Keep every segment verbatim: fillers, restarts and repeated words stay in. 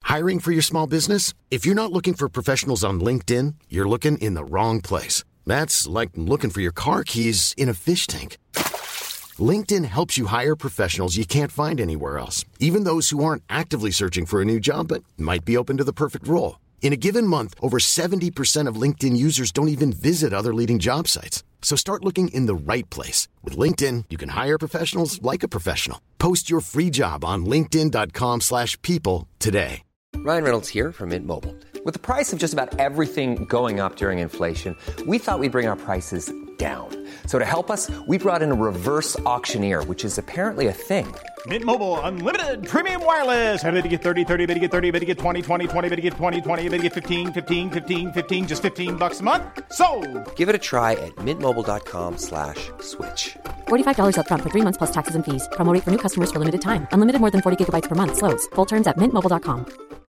Hiring for your small business? If you're not looking for professionals on LinkedIn, you're looking in the wrong place. That's like looking for your car keys in a fish tank. LinkedIn helps you hire professionals you can't find anywhere else, even those who aren't actively searching for a new job but might be open to the perfect role. In a given month, over seventy percent of LinkedIn users don't even visit other leading job sites. So start looking in the right place. With LinkedIn, you can hire professionals like a professional. Post your free job on linkedin.com slash people today. Ryan Reynolds here from Mint Mobile. With the price of just about everything going up during inflation, we thought we'd bring our prices down. So to help us, we brought in a reverse auctioneer, which is apparently a thing. Mint Mobile Unlimited Premium Wireless. How to get thirty, thirty, how to get thirty, how to get twenty, twenty, twenty, how to get twenty, twenty, how to get fifteen, fifteen, fifteen, fifteen, just fifteen bucks a month? Sold! Give it a try at mintmobile.com slash switch. forty-five dollars up front for three months plus taxes and fees. Promo rate for new customers for limited time. Unlimited more than forty gigabytes per month. Slows full terms at mint mobile dot com.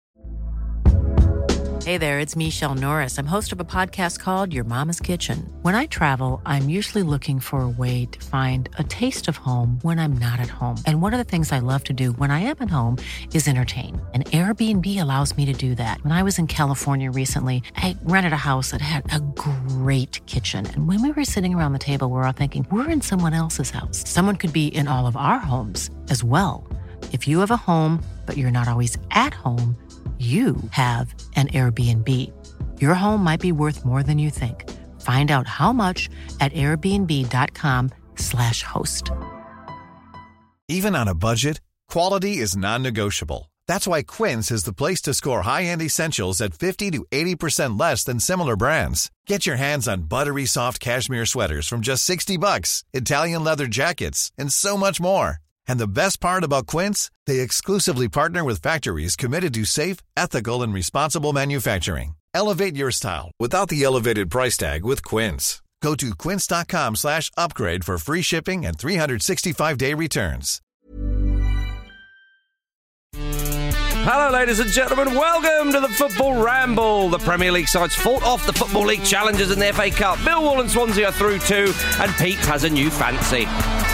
Hey there, it's Michelle Norris. I'm host of a podcast called Your Mama's Kitchen. When I travel, I'm usually looking for a way to find a taste of home when I'm not at home. And one of the things I love to do when I am at home is entertain. And Airbnb allows me to do that. When I was in California recently, I rented a house that had a great kitchen. And when we were sitting around the table, we were all thinking, we're in someone else's house. Someone could be in all of our homes as well. If you have a home, but you're not always at home, you have an Airbnb. Your home might be worth more than you think. Find out how much at airbnb.com slash host. Even on a budget, quality is non-negotiable. That's why Quince is the place to score high-end essentials at fifty to eighty percent less than similar brands. Get your hands on buttery soft cashmere sweaters from just sixty bucks, Italian leather jackets, and so much more. And the best part about Quince, they exclusively partner with factories committed to safe, ethical, and responsible manufacturing. Elevate your style without the elevated price tag with Quince. Go to quince.com slash upgrade for free shipping and three sixty-five day returns. Hello, ladies and gentlemen. Welcome to the Football Ramble. The Premier League sides fought off the Football League challengers in the F A Cup. Millwall and Swansea are through too, and Pete has a new fancy.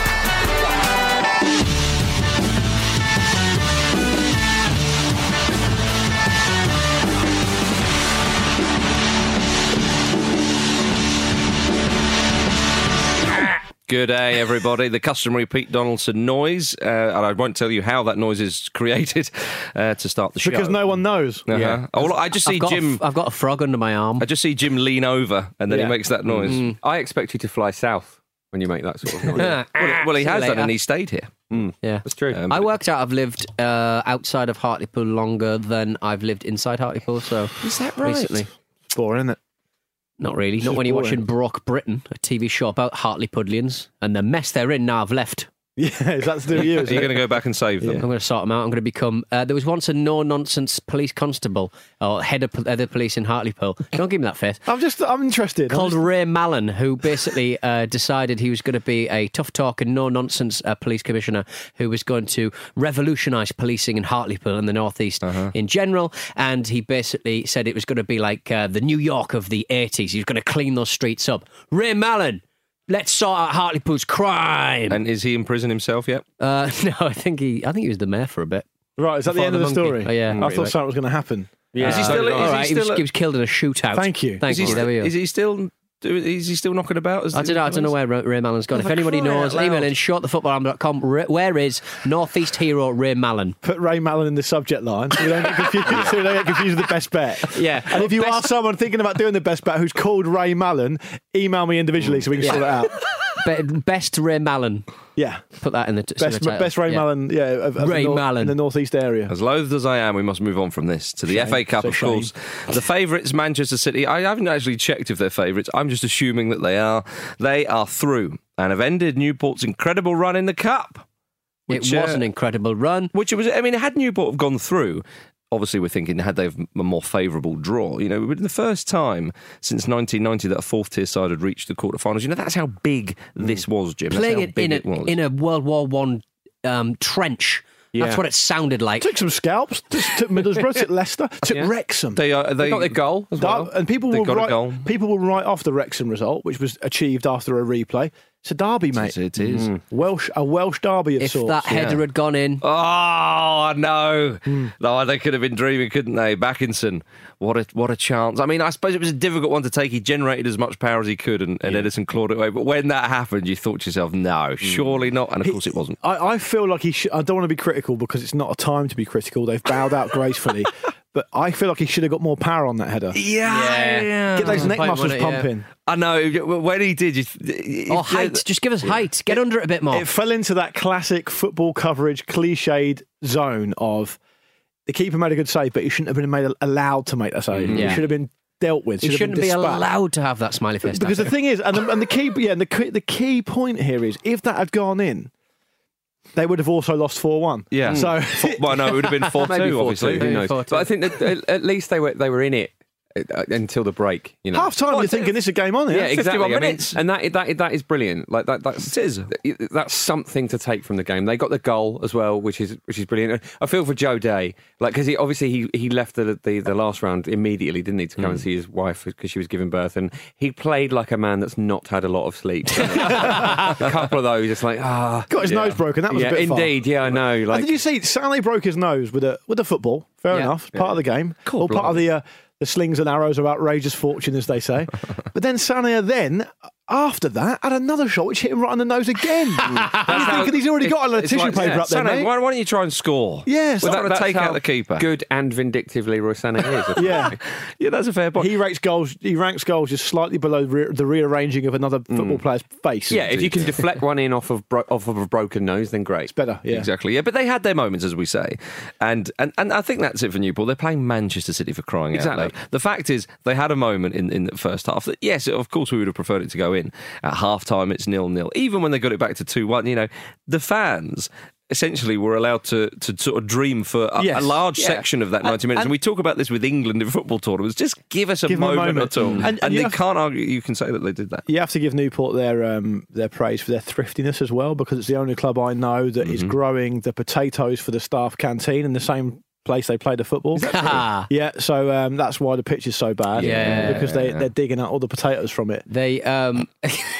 Good day, everybody. The customary Pete Donaldson noise, uh, and I won't tell you how that noise is created uh, to start the show. Because no one knows. Uh-huh. Yeah. Oh, well, I just see I've Jim... Got a, I've got a frog under my arm. I just see Jim lean over, and then Yeah. he makes that noise. Mm. I expect you to fly south when you make that sort of noise. well, well, he See you has done, later. and he stayed here. Mm. Yeah, That's true. Um, I worked out I've lived uh, outside of Hartlepool longer than I've lived inside Hartlepool, so... Is that right? Recently. It's boring, isn't it? Not really. It's Not just when you're boring. watching Brock Britain, a T V show about Hartlepoolians, and the mess they're in now I've left. Yeah, is that to do with you? Are Is you it? going to go back and save them? I'm going to sort them out. I'm going to become... Uh, there was once a no-nonsense police constable, or head of, head of police in Hartlepool. Don't give me that face. I'm just, I'm interested. I'm Called just- Ray Mallon, who basically uh, decided he was going to be a tough-talking, no-nonsense uh, police commissioner who was going to revolutionise policing in Hartlepool and the North East Uh-huh. in general. And he basically said it was going to be like uh, the New York of the eighties. He was going to clean those streets up. Ray Mallon, let's sort out Hartlepool's crime. And is he in prison himself yet? Uh, no, I think he, I think he was the mayor for a bit. Right, is that the Before end of the monkey. story? Oh, yeah. I thought something was going to happen. Yeah. Is he still? So did I. Is All he right, he still? was, he was killed in a shootout. Thank you. Thank is, you. he There we still go. is he still? do- Is he still knocking about? As I don't know. I don't know where Ray Ray Mallon's gone. Oh, If for anybody crying knows, out email loud. in short the football arm dot com. Where is Northeast hero Ray Mallon? Put Ray Mallon in the subject line so we don't get confused, so we don't get confused with the best bet. Yeah. And if you Best- are someone thinking about doing the best bet who's called Ray Mallon, email me individually so we can Yeah. sort it out. Be- best Ray Mallon. Yeah. Put that in the, t- in Best, the title. best Ray Yeah. Mallon, yeah, of, of Ray the North, Mallon. in the northeast area. As loathed as I am, we must move on from this to the Shame. F A Cup, So of shame. course. The favourites, Manchester City. I haven't actually checked if they're favourites. I'm just assuming that they are. They are through and have ended Newport's incredible run in the Cup. Which, it was uh, an incredible run. Which it was. I mean, had Newport have gone through, obviously we're thinking had they have a more favourable draw. You know, it would be the first time since nineteen ninety that a fourth tier side had reached the quarterfinals. You know, that's how big this was, Jim. That's Playing how it big in a, it was. in a World War One um, trench. Yeah. That's what it sounded like. Took some scalps, just took Middlesbrough, took Leicester, took Yeah. Wrexham. They are. They, They got their goal as well. That- and people They will got a write goal. people will write off the Wrexham result, which was achieved after a replay. It's a derby, mate. It is. Mm. Welsh, a Welsh derby of If sorts. that header yeah. had gone in, Oh no! Mm. No, they could have been dreaming, couldn't they? Backinson, what a what a chance! I mean, I suppose it was a difficult one to take. He generated as much power as he could, and, and Edison clawed it away. But when that happened, you thought to yourself, "No, surely not." And of course, it wasn't. I, I feel like he should. I don't want to be critical because it's not a time to be critical. They've bowed out gracefully. But I feel like he should have got more power on that header. Yeah, yeah. Get those neck Point muscles one, yeah. pumping. I know. When he did, you, or height, just give us height. Get under it a bit more. It fell into that classic football coverage cliched zone of the keeper made a good save, but he shouldn't have been made allowed to make that save. Yeah. He should have been dealt with. He should have shouldn't been be dispatched. allowed to have that smiley face. Because the tattoo. thing is, and the, and the key, yeah, and the key- the key point here is, if that had gone in, they would have also lost four one. Yeah. So, well, no, it would have been four Maybe two, four obviously. two, who knows? four two. But I think that at, at least they were they were in it uh, until the break. You know, half time, you're thinking this is a game on here. Yeah, exactly. fifty-one I mean, minutes. and that that that is brilliant. Like that, that's It is. that's something to take from the game. They got the goal as well, which is which is brilliant. I feel for Joe Day, like because he obviously he, he left the, the the last round immediately, didn't he, to go and see his wife because she was giving birth, and he played like a man that's not had a lot of sleep. A couple of those, it's like ah, Got his yeah. nose broken. That was yeah, a bit far. indeed. Yeah, I know. And Like, did you see Sané broke his nose with a with a football? Fair Yeah. enough, part of the game. Cool, All part of the uh, the slings and arrows of outrageous fortune, as they say. But then Sané then, after that, had another shot which hit him right on the nose again. And you're thinking he's already got a lot of it's tissue like- paper yeah, up there, Sané, mate. why, why don't you try and score? Yes, Without that- to that's take how out the keeper. good and vindictive Leroy Sané is. Yeah. Yeah, that's a fair point. He ranks goals. He ranks goals just slightly below re- the rearranging of another football player's face. Yeah, if you can deflect one in off of bro- off of a broken nose, then great. it's better. Yeah, Exactly, yeah, but they had their moments, as we say, and and, and I think that's it for Newport. They're playing Manchester City, for crying Exactly. out loud. The fact is, they had a moment in, in the first half that, yes, of course, we would have preferred it to go in. At half time, it's nil nil. Even when they got it back to two one, you know, the fans essentially were allowed to, to sort of dream for a, Yes. a large Yeah. section of that ninety minutes. And, and- we talk about this with England in football tournaments. Just give us a, Give 'em a moment, moment. or two. Mm. And, And- and you they have- can't argue, you can say that they did that. You have to give Newport their um, their praise for their thriftiness as well, because it's the only club I know that is growing the potatoes for the staff canteen in the same place they play the football. Yeah, so um, that's why the pitch is so bad. Yeah. because they they're digging out all the potatoes from it. They, um,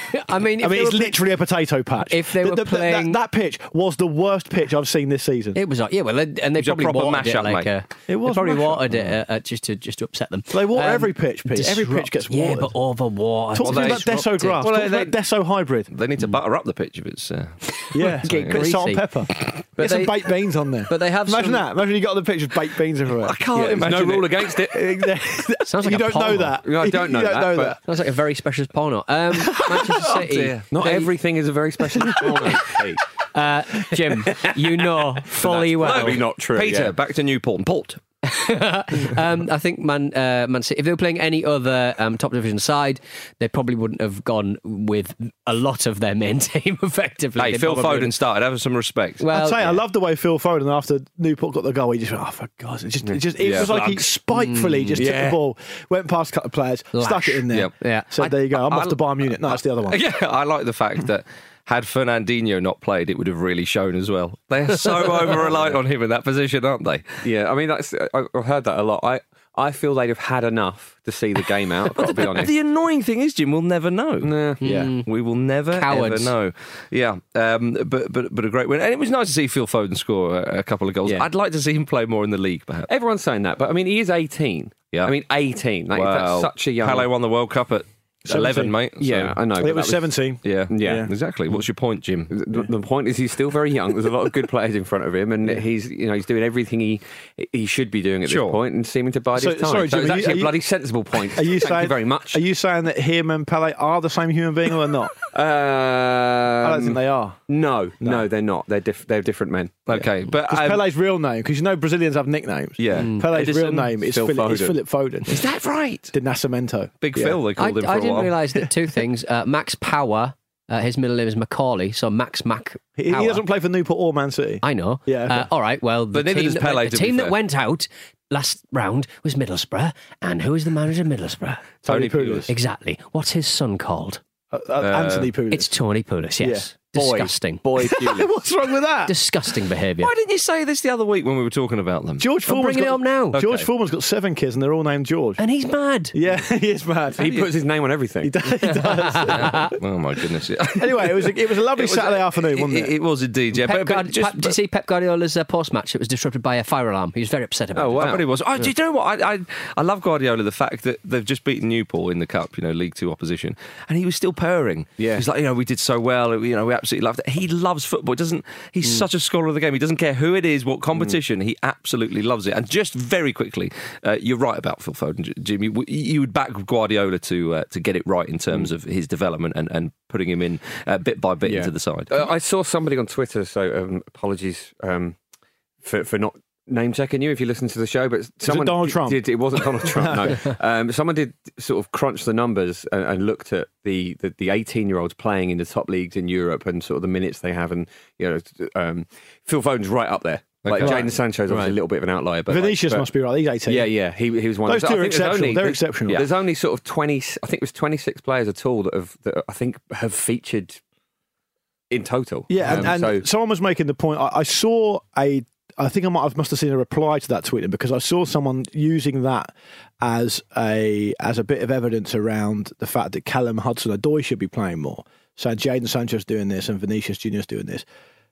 I mean, if I mean, they it's were- literally a potato patch. if they The- were the- the- playing- that, that pitch was the worst pitch I've seen this season. It was, yeah, well, they, and they was a probably proper watered it mashup, like mate. a, It was they probably mashup. watered it uh, uh, just to just to upset them. They water Um, every pitch, Pete. Every pitch gets Yeah, watered. but overwatered. Talk to me about Deso grass. Well, Talk they- about Deso hybrid. They need to butter up the pitch if it's. Uh, Yeah, Get bit of salt and greasy. pepper. But Get some they- baked beans on there. but they have imagine some- that. Imagine you got on the pitch with baked beans everywhere. I can't There's imagine no it. rule against it. Sounds like you a don't know porno. that. No, I don't know you don't that, know but- that. Sounds like a very special porno. Um, Manchester City. dear. Not they- everything is a very special corner. Pete. Uh, Jim, you know fully well. Maybe not true. Peter, yeah. back to Newport. Port. um, I think Man, uh, Man City, if they were playing any other um, top division side, they probably wouldn't have gone with a lot of their main team effectively. Hey, They Phil probably Foden would've- started. Have some respect. Well, I'll tell you, I yeah. love the way Phil Foden, after Newport got the goal, he just went, oh, for God's sake. It just, it just, it Yeah. was like he Slugs. spitefully just took Yeah. the ball, went past a couple of players, stuck Lash. it in there. Yep. Yeah. So I- there you go. I'm I- off to Bayern Munich. No, it's the other one. Yeah, I like the fact that had Fernandinho not played, it would have really shown as well. They're so over-reliant on him in that position, aren't they? Yeah, I mean, that's I- I've heard that a lot. I, I feel they'd have had enough to see the game out, I've got to be honest. The annoying thing is, Jim, we'll never know. Nah. Yeah. We will never Cowards. ever know. Yeah, um, but but but a great win, and it was nice to see Phil Foden score a, a couple of goals. Yeah. I'd like to see him play more in the league, perhaps. Everyone's saying that, but I mean, he is eighteen. Yeah. I mean, eighteen. Like, Well, that's such a young. Pele won the World Cup at eleven, seventeen. mate. so- Yeah, I know. but It was that seventeen. Yeah, Yeah. exactly. What's your point, Jim? The, the point is, he's still very young. There's a lot of good players in front of him, and he's, you know, he's doing everything he he should be doing at Sure. this point, and seeming to bide So- his time. sorry, so Jim, it's are you- actually are you- a bloody sensible point. Are you Thank saying, you very much. Are you saying that him and Pele are the same human being or not? Um, I don't think they are. No, no, No. they're not. They're diff- they're different men. Okay, but Because um, Pele's real name, because you know Brazilians have nicknames. Yeah. Mm. Pele's Edison, real name is Phil Philip, is Foden. Philip Foden. is that right? De Nascimento. Big Yeah. Phil, they I, called him for I a didn't while. realise that two things. Uh, Max Power, uh, his middle name is Macaulay, so Max Mac. He, he Power. doesn't play for Newport or Man City. I know. Yeah, okay. Uh, all right. Well, the But neither team, does that, Pele, went, to the be team that fair. went out last round was Middlesbrough, and who is the manager of Middlesbrough? Tony Tony Pulis. Pulis. Exactly. What's his son called? Uh, uh, Anthony Pulis. It's Tony Pulis. Yes. Disgusting. Boy, boy What's wrong with that? Disgusting behaviour. Why didn't you say this the other week when we were talking about them? George I'm Foreman's bringing got, it up now. George Okay. Foreman's got seven kids and they're all named George. And he's mad. Yeah, he is mad. He puts his name on everything. He does. He does. Oh my goodness! Anyway, it was a, it was a lovely It was Saturday a- afternoon, wasn't it? It, it was indeed, yeah. Pep But, but Guard- just, Pep- did you see Pep Guardiola's uh, post-match? It was disrupted by a fire alarm. He was very upset about Oh, it. wow. I bet it was. Oh, do you know what? I, I I love Guardiola. The fact that they've just beaten Newport in the cup, you know, League Two opposition, and he was still purring. Yeah. He's like, you know, we did so well. You know, we absolutely loved it. He loves football. It doesn't he's such a scholar of the game. He doesn't care who it is, what competition. He absolutely loves it. And just very quickly, uh, you're right about Phil Foden, Jimmy. You, you would back Guardiola to uh, to get it right in terms of his development and, and putting him in uh, bit by bit Yeah. into the side. Uh, I saw somebody on Twitter, so um, apologies um, for for not name checking you if you listen to the show, but someone Donald did- Trump? Did, it wasn't Donald Trump. No, um, someone did sort of crunch the numbers and, and looked at the the the eighteen year olds playing in the top leagues in Europe and sort of the minutes they have, and you know, um, Phil Foden's right up there. Like Okay. Jadon Sancho's obviously Right. a little bit of an outlier, but Vinicius like, but- must be right. He's eighteen. Yeah, yeah, he he was one. Those of two I are think there's exceptional. only- They're there's- exceptional. There's only sort of twenty. I think it was twenty-six players at all that have that I think have featured in total. Yeah, and, Um, and so someone was making the point. I, I saw a. I think I might have must have seen a reply to that tweet because I saw someone using that as a as a bit of evidence around the fact that Callum Hudson-Odoi should be playing more. So Jadon Sancho's doing this and Vinicius Junior's doing this.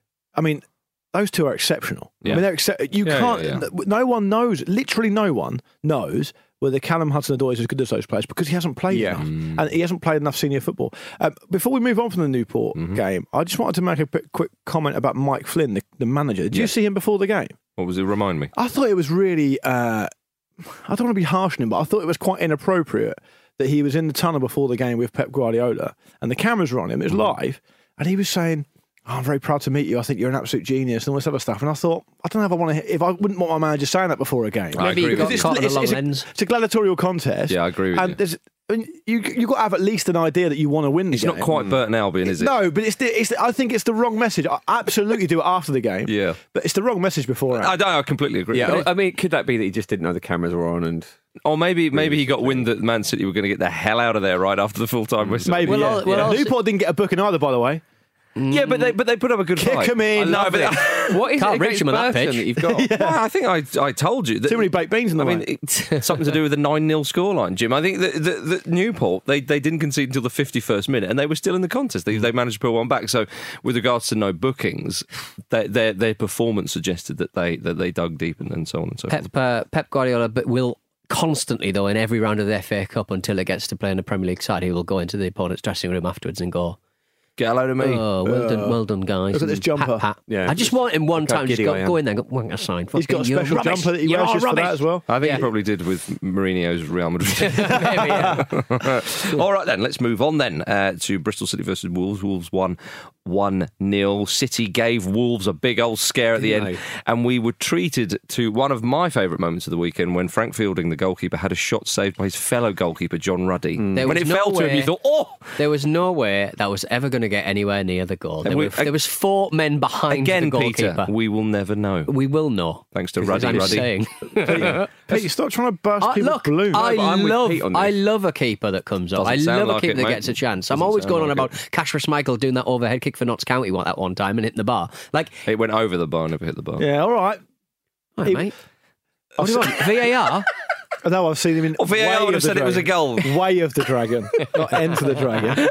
I mean, those two are exceptional. I Yeah. mean, they're excep- you Yeah, can't. yeah, No one knows. Literally, no one knows whether Callum Hudson-Odoi is as good as those players because he hasn't played Yeah. enough and he hasn't played enough senior football. Um, before we move on from the Newport Mm-hmm. game, I just wanted to make a quick, quick comment about Mike Flynn, the, the manager. Did you Yes. see him before the game? What was it? Remind me. I thought it was really. Uh, I don't want to be harsh on him, but I thought it was quite inappropriate that he was in the tunnel before the game with Pep Guardiola and the cameras were on him. It was live, and he was saying, oh, "I'm very proud to meet you. I think you're an absolute genius," and all this other stuff. And I thought, I don't know if I want to. If I wouldn't want my manager saying that before a game. I Maybe agree he with got you. caught on the long it's, lens. a, it's a gladiatorial contest. Yeah, I agree with and you. there's- I mean, you you got to have at least an idea that you want to win the It's game. not quite Burton Albion, is it? No, but it's the, it's the, I think it's the wrong message. I absolutely do it after the game. Yeah. but it's the wrong message beforehand. I, don't- I completely agree. yeah, But- I mean, could that be that he just didn't know the cameras were on and? Or maybe maybe he got wind that Man City were going to get the hell out of there right after the full time whistle. Maybe, Well, yeah. I'll- well, yeah. I'll- Newport didn't get a booking either, by the way. Yeah, but they but they put up a good Kick fight. 'em in, I know, love but it. What is Can't it reach against him on that Burton pitch. that you've got? Well, I think I I told you that, Too many baked beans in the I way. mean, it's something to do with the nine nil scoreline, Jim. I think that, that, that Newport they, they didn't concede until the fifty-first minute, and they were still in the contest. They, they managed to pull one back. So, with regards to no bookings, their their, their performance suggested that they that they dug deep and, and so on and so forth. Pep, uh, Pep Guardiola but will constantly, though, in every round of the F A Cup until it gets to play in the Premier League side, he will go into the opponent's dressing room afterwards and go, Get a load of me. oh, well done, well done, guys. Look at this and jumper. Pat, pat. Yeah, I just just want him one look how time, just giddy go, I am. go in there and go, wank a sign. He's got a Fucking, you're special rubbish. jumper that he You're wears all just for that rubbish. as well. I think Yeah. he probably did with Mourinho's Real Madrid. Maybe, yeah. All right, then, let's move on then uh, to Bristol City versus Wolves. Wolves won one nil. City gave Wolves a big old scare at the Didn't end, they? and we were treated to one of my favourite moments of the weekend when Frank Fielding, the goalkeeper, had a shot saved by his fellow goalkeeper, John Ruddy. There When was it no fell to him, way- you thought, oh! There was no way that was ever going to get anywhere near the goal. There, we- were, there was four men behind Again, the goalkeeper. Peter, we will never know. We will know. Thanks to Because Ruddy I'm Ruddy. saying. Pete, stop trying to burst I, people's look, balloons. I but I'm with love, Pete on I this. love a keeper that comes up. Doesn't I sound love like a keeper it, that mate. gets a chance. I'm Doesn't always sound going on like about it. Cash Schmeichel doing that overhead kick for Notts County one that one time and hitting the bar. Like, It went over the bar, never hit the bar. Yeah, all right. all right, mate. What do you want? V A R? I know I've seen him in. Well, V A R Way would of have the said it was a Dragon. goal. Way of the Dragon, not Enter the Dragon.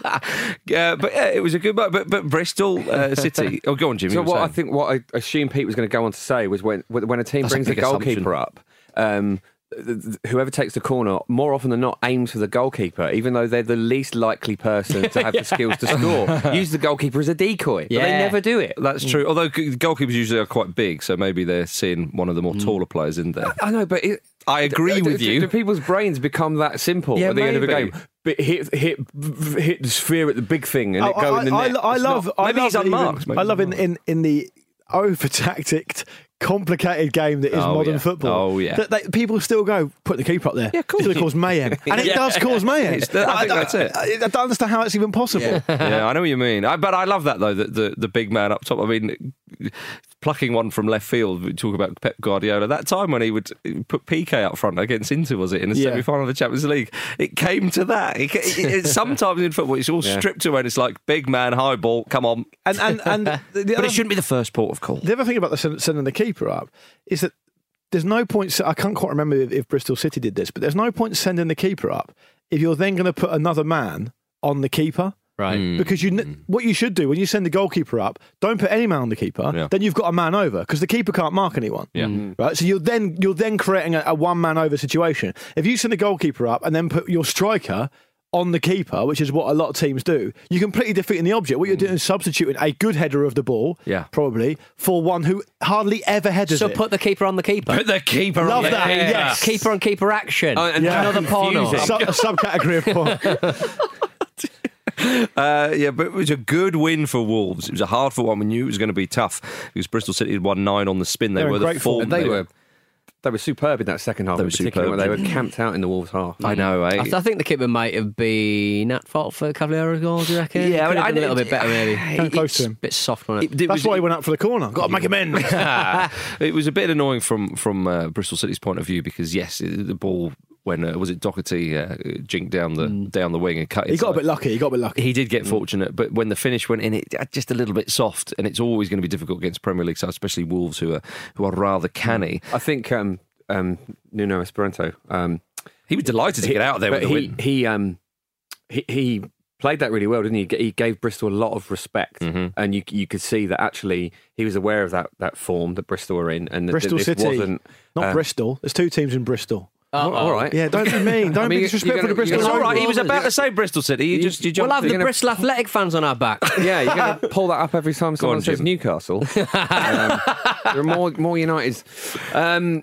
Yeah, but yeah, it was a good but but, but Bristol uh, City. Oh, go on, Jimmy. So you were what I saying. think, what I assumed Pete was going to go on to say was when when a team That's a brings a big goalkeeper assumption. up, um, th- th- whoever takes the corner more often than not aims for the goalkeeper, even though they're the least likely person to have the skills to score. Use the goalkeeper as a decoy, but they Yeah. never do it. That's true. Although g- goalkeepers usually are quite big, so maybe they're seeing one of the more taller players in there. I know, but it, I agree do, with do- you. Do people's brains become that simple Yeah, at the end of a maybe. game? But hit hit hit the sphere at the big thing and Oh, it go I, in the I, net. I It's love. not- I maybe love he's even- unmarked, maybe I love he's in, in in the over tacticked, complicated game that is Oh, modern yeah. football. Oh, yeah. That they, people still go put the keeper up there. Yeah, of course. It's going to cause mayhem, and it Yeah. does cause mayhem. It's the- I think that's it. I, I don't understand how it's even possible. Yeah, I know what you mean. I, but I love that though. The, the the big man up top. I mean, plucking one from left field. We talk about Pep Guardiola. That time when he would put P K up front against Inter, was it, in the Yeah. semi-final of the Champions League? It came to that. It, it, it, sometimes in football, it's all Yeah. stripped away and it's like, big man, high ball, come on. And and and the, the But other, it shouldn't be the first port of call. the other thing about the send- sending the keeper up is that there's no point. I can't quite remember if, if Bristol City did this, but there's no point sending the keeper up if you're then going to put another man on the keeper. Right. Mm. Because you, n what you should do when you send the goalkeeper up, don't put any man on the keeper. Yeah. Then you've got a man over because the keeper can't mark anyone. Yeah. Right. So you're then you're then creating a, a one man over situation. If you send the goalkeeper up and then put your striker on the keeper, which is what a lot of teams do, you're completely defeating the object. What you're doing is substituting a good header of the ball, Yeah. probably, for one who hardly ever headers So it. put the keeper on the keeper. Put the keeper Love on that. the keeper. Yes. Keeper on keeper action. Oh, and Yeah. Another porno. confusing. Sub- a subcategory of porn. Uh, yeah, but it was a good win for Wolves. It was a hard fought one. We knew it was going to be tough because Bristol City had won nine on the spin. They They're in were the great form. form. They were they were superb in that second half. They in were particular, superb. when They were camped out in the Wolves half. I know, eh? I, th- I think the keeper might have been at fault for Cavaliero's goal, do you reckon? Yeah, Could I- have done I- a little bit better, maybe. Came close to him. Bit soft on it. It- it That's was- why he went up for the corner. Got to make him in. it was a bit annoying from from uh, Bristol City's point of view because yes, the ball when uh, was it Doherty uh, jinked down the down the wing and cut. He got a inside. bit lucky. He got a bit lucky. He did get fortunate, but when the finish went in, it uh, just a little bit soft, and it's always going to be difficult against Premier League sides, especially Wolves, who are who are rather canny. I think um, um, Nuno Espirito. Um, He was delighted to get out of there with but the he win. he, um, he he played that really well, didn't he? He gave Bristol a lot of respect, Mm-hmm. and you you could see that actually he was aware of that, that form that Bristol were in, and that Bristol this City, wasn't not uh, Bristol. There's two teams in Bristol. all all right. Yeah, don't be mean. Don't I mean, be you're disrespectful gonna- to Bristol. you're It's gonna- all right. He was You're about to say Bristol City. You just you We'll jumped have the in. Bristol Athletic fans on our back. Yeah, you're going to pull that up every time someone on, says Jim. Newcastle. um, there are more more Uniteds. Um,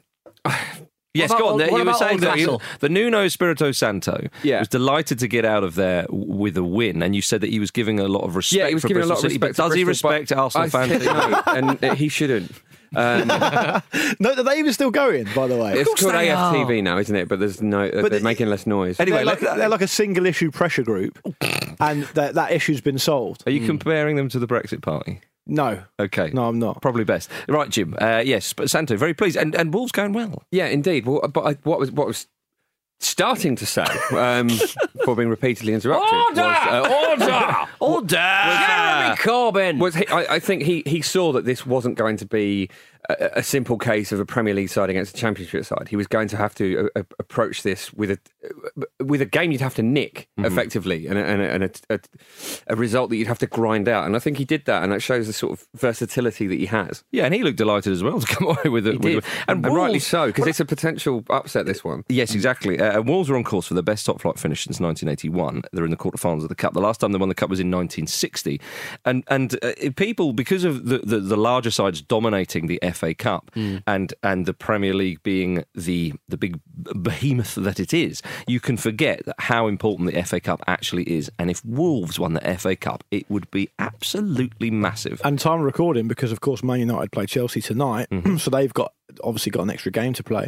Yes, What go about on. There. Old- You what were about saying Old that you, Castle? the Nuno Espirito Santo Yeah. was delighted to get out of there w- with a win, and you said that he was giving a lot of respect. yeah, he was for giving a Bristol lot of City, respect. but to does he Bristol, respect but Arsenal I fans? think no, and uh, he shouldn't. Um, No, are they even still going, by the way? it's course called they A F T V are. now, isn't it? But there's no. But they're the- making less noise. Anyway, they're, like, look- they're like a single issue pressure group, and that, that issue's been solved. Are you comparing them to the Brexit Party? No. Okay. No, I'm not. Probably best. Right, Jim. Uh, yes, but Santo, very pleased. And, and Wolves going well. Yeah, indeed. Well, but I, what was what was starting to say um, before being repeatedly interrupted was uh, order, Order! Jeremy Corbyn. was he, I, I think he he saw that this wasn't going to be a, a simple case of a Premier League side against a Championship side. He was going to have to uh, approach this with a with a game you'd have to nick effectively, and, a, and, a, and a, a, a result that you'd have to grind out. And I think he did that, and that shows the sort of versatility that he has. Yeah, and he looked delighted as well to come away with it. He did, And, and, rightly Wolves- so, because it's a potential upset. This one. Yes, exactly. Uh, and Wolves are on course for the best top flight finish since nineteen eighty-one. They're in the quarterfinals of the Cup. The last time they won the Cup was in nineteen sixty. And and uh, people, because of the, the, the larger sides dominating the F A Cup and and the Premier League being the the big behemoth that it is, you can forget that how important the F A Cup actually is. And if Wolves won the F A Cup, it would be absolutely massive. And time of recording, because of course Man United play Chelsea tonight, so they've got obviously got an extra game to play.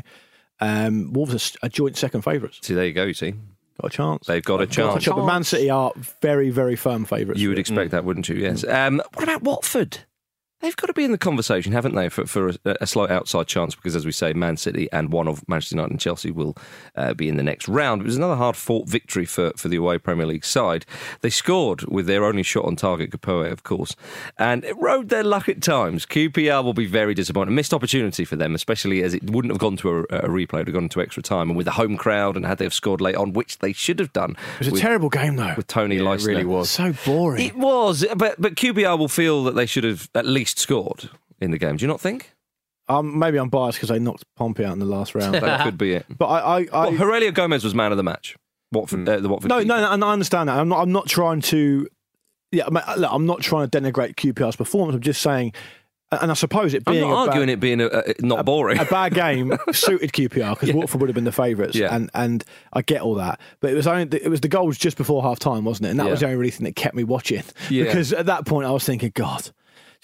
Um, Wolves are s- a joint second favourites. See, there you go, you see. Got a chance. They've got a chance. But Man City are very, very firm favourites. You would expect that, wouldn't you? Yes. Um, what about Watford? They've got to be in the conversation, haven't they, for, for a, a slight outside chance? Because, as we say, Man City and one of Manchester United and Chelsea will uh, be in the next round. It was another hard-fought victory for, for the away Premier League side. They scored with their only shot on target, Capoe, of course, and it rode their luck at times. Q P R will be very disappointed. Missed opportunity for them, especially as it wouldn't have gone to a, a replay, it would have gone into extra time, and with the home crowd, and had they have scored late on, which they should have done. It was a with, terrible game, though. with Tony Yeah, it Leicester. really was. So boring. It was, but but Q P R will feel that they should have at least scored in the game. Do you not think? Um, maybe I'm biased because they knocked Pompey out in the last round. That could be it. But I, I, I Well, Aurelio Gomez was man of the match. Watford, uh, the Watford. no, keeper. no, no, and I understand that. I'm not. I'm not trying to. Yeah, I mean, look, I'm not trying to denigrate Q P R's performance. I'm just saying, and I suppose it I'm being not a arguing bad, it being a, a, not boring. a bad game suited Q P R because Watford would have been the favourites, Yeah. and and I get all that. But it was only the, it was the goals just before half time, wasn't it? And that Yeah. was the only really thing that kept me watching Yeah. because at that point I was thinking, God.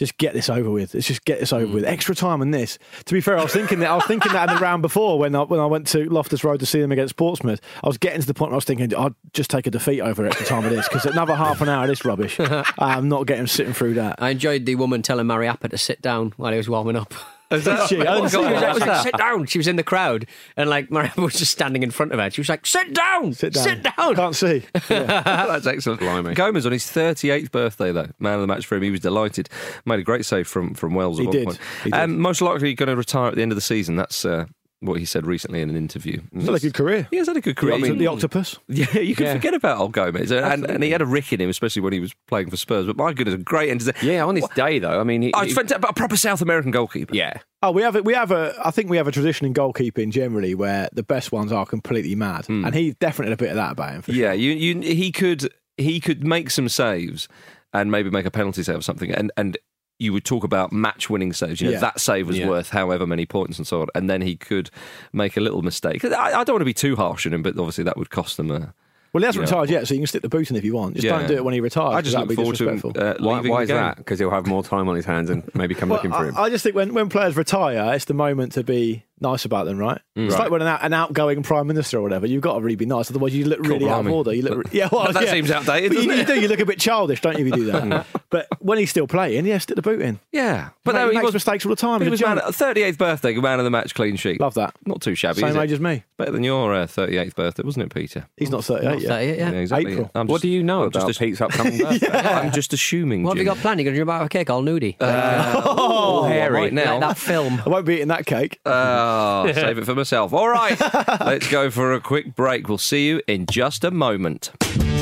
Just get this over with. Let's just get this over mm. with. Extra time on this. To be fair, I was thinking that I was thinking that in the round before when I when I went to Loftus Road to see them against Portsmouth. I was getting to the point where I was thinking I'd just take a defeat over extra time of this because another half an hour of this rubbish. I'm not getting sitting through that. I enjoyed the woman telling Mariappa to sit down while he was warming up. Is that she? I didn't see she was that. like, like, sit down. She was in the crowd, and like Mariappa was just standing in front of her. She was like, "Sit down, sit down, sit down." Can't see. Yeah. That's excellent. Blimey. Gomez on his thirty-eighth birthday, though, man of the match for him. He was delighted. Made a great save from from Wales. He at did. one point. He did. Um, most likely going to retire at the end of the season. That's uh, what he said recently in an interview. He's had a good career. He has had a good career. The, I mean, the octopus. Yeah, you can yeah. forget about old Gomez, and, and he had a rick in him, especially when he was playing for Spurs. But my goodness, a great end. Yeah, on his what? day though. I mean, he, oh, it's fantastic, a proper South American goalkeeper. Yeah. Oh, we have a, we have a. I think we have a tradition in goalkeeping generally where the best ones are completely mad, mm. and he definitely had a bit of that about him. For yeah, sure. you, you, he could he could make some saves and maybe make a penalty save or something, and and. You would talk about match-winning saves. You know, yeah. that save was yeah. worth however many points and so on. And then he could make a little mistake. I, I don't want to be too harsh on him, but obviously that would cost them a... Well, he hasn't you know, retired yet, so you can stick the boot in if you want. Just yeah. don't do it when he retires. I just look forward to him uh, Why, why is the that? Because he'll have more time on his hands and maybe come well, looking for him. I, I just think when, when players retire, it's the moment to be nice about them, right? Mm. It's Right. like when an, out, an outgoing prime minister or whatever, you've got to really be nice, otherwise you look really out of order. You look, yeah, well, that yeah. seems outdated, But doesn't you, it? you do. You look a bit childish, don't you? If you do that. But when he's still playing, yeah, stick the boot in. Yeah, But but no, he he makes was, mistakes all the time. He He's was a man, gent. thirty-eighth birthday, man of the match, clean sheet. Love that. Not too shabby. Same is age it? as me. Better than your uh, thirty-eighth birthday, wasn't it, Peter? He's not thirty-eight yet. thirty-eight, yeah. Yeah, exactly. April. I'm what just- do you know I'm about just a- Pete's upcoming birthday? I'm just assuming. What have you Jim. got planned? You're going to do about a cake all nudie? Uh, Oh, hairy Like now. that film. I won't be eating that cake. Oh, save it for myself. All right, let's go for a quick break. We'll see you in just a moment.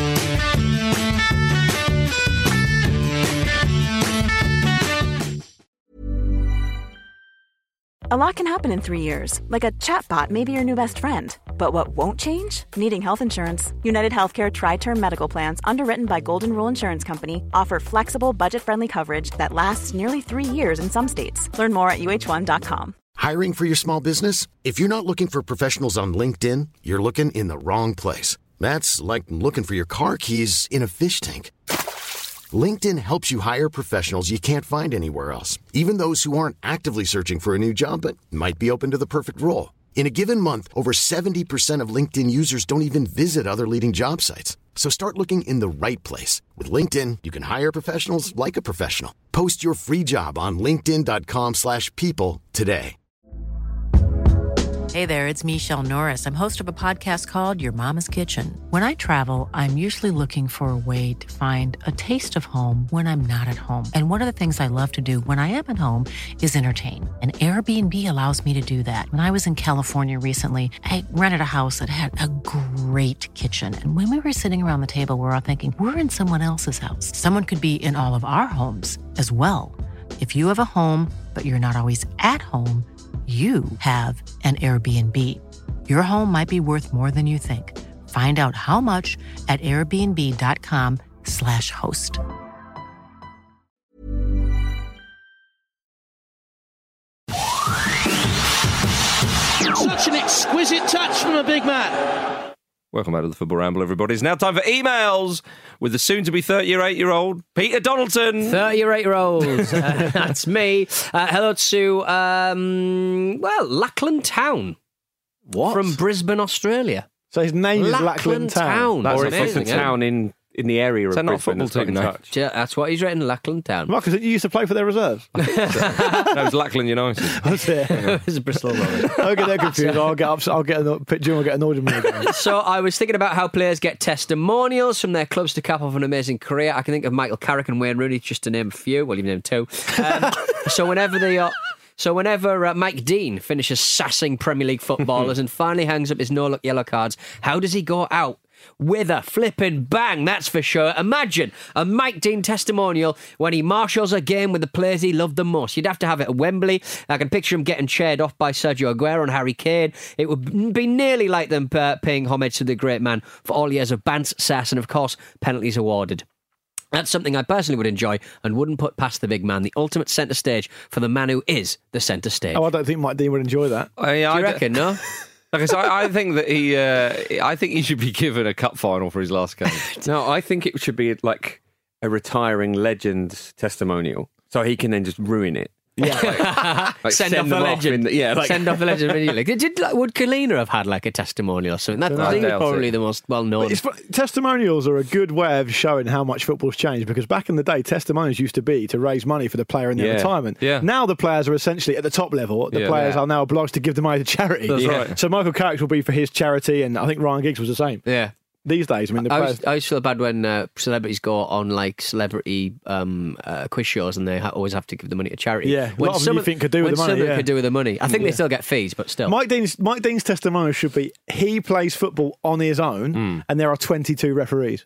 A lot can happen in three years, like a chatbot may be your new best friend. But what won't change? Needing health insurance. United Healthcare Tri-Term Medical Plans, underwritten by Golden Rule Insurance Company, offer flexible, budget-friendly coverage that lasts nearly three years in some states. Learn more at U H one dot com. Hiring for your small business? If you're not looking for professionals on LinkedIn, you're looking in the wrong place. That's like looking for your car keys in a fish tank. LinkedIn helps you hire professionals you can't find anywhere else, even those who aren't actively searching for a new job but might be open to the perfect role. In a given month, over seventy percent of LinkedIn users don't even visit other leading job sites. So start looking in the right place. With LinkedIn, you can hire professionals like a professional. Post your free job on linkedin dot com slash people today. Hey there, it's Michelle Norris. I'm host of a podcast called Your Mama's Kitchen. When I travel, I'm usually looking for a way to find a taste of home when I'm not at home. And one of the things I love to do when I am at home is entertain. And Airbnb allows me to do that. When I was in California recently, I rented a house that had a great kitchen. And when we were sitting around the table, we were all thinking, we're in someone else's house. Someone could be in all of our homes as well. If you have a home, but you're not always at home, you have an Airbnb. Your home might be worth more than you think. Find out how much at airbnb dot com slash host. Such an exquisite touch from a big man. Welcome out of the Football Ramble, everybody. It's now time for emails with the soon-to-be thirty-eight-year-old Peter Donaldson. thirty-eight-year-old. uh, that's me. Uh, hello to, um, well, Lackland Town. What? From Brisbane, Australia. So his name is Lackland Lackland Town. Town. Or That's if it's a amazing, yeah. town in, in the area of Is that not a Brisbane football that's got in team, touch. Yeah, that's what he's written, Lackland Town. Marcus, you used to play for their reserves. That was Lackland United. That's it. It's a Bristol Rovers. I'll get that confused. I'll get up. I'll get an, Jim will get annoyed with me again. So I was thinking about how players get testimonials from their clubs to cap off an amazing career. I can think of Michael Carrick and Wayne Rooney, just to name a few. Well, you've named two. Um, so whenever they are... So whenever uh, Mike Dean finishes sassing Premier League footballers and finally hangs up his no-look yellow cards, how does he go out? With a flipping bang, that's for sure. Imagine a Mike Dean testimonial when he marshals a game with the players he loved the most. You'd have to have it at Wembley. I can picture him getting cheered off by Sergio Aguero and Harry Kane. It would be nearly like them uh, paying homage to the great man for all years of bants, sass, and of course, penalties awarded. That's something I personally would enjoy and wouldn't put past the big man, the ultimate centre stage for the man who is the centre stage. Oh, I don't think Mike Dean would enjoy that. I, Do you I, reckon, no? Like I, said, I I think that he, uh, I think he should be given a cup final for his last game. No, I think it should be like a retiring legend's testimonial. So he can then just ruin it. Yeah. like, like send, send off the them legend. in the- yeah, like- send off the legend immediately. Did, like, would Kalina have had like a testimonial or something? That, I think it's doubt probably it. the most well known. It's, testimonials are a good way of showing how much football's changed, because back in the day, testimonials used to be to raise money for the player in their Yeah. retirement. Yeah. Now the players are essentially at the top level. The Yeah. players Yeah. are now obliged to give the money to charity. That's right. So Michael Carrick will be for his charity, and I think Ryan Giggs was the same. Yeah. These days, I mean, the I players. always, I always feel bad when uh, celebrities go on like celebrity um, uh, quiz shows and they ha- always have to give the money to charity. Yeah, a when lot of them some you of- think could do with when the money, some of them yeah. could do with the money. I think they still get fees, but still. Mike Dean's Mike Dean's testimonial should be he plays football on his own, Mm. and there are twenty-two referees.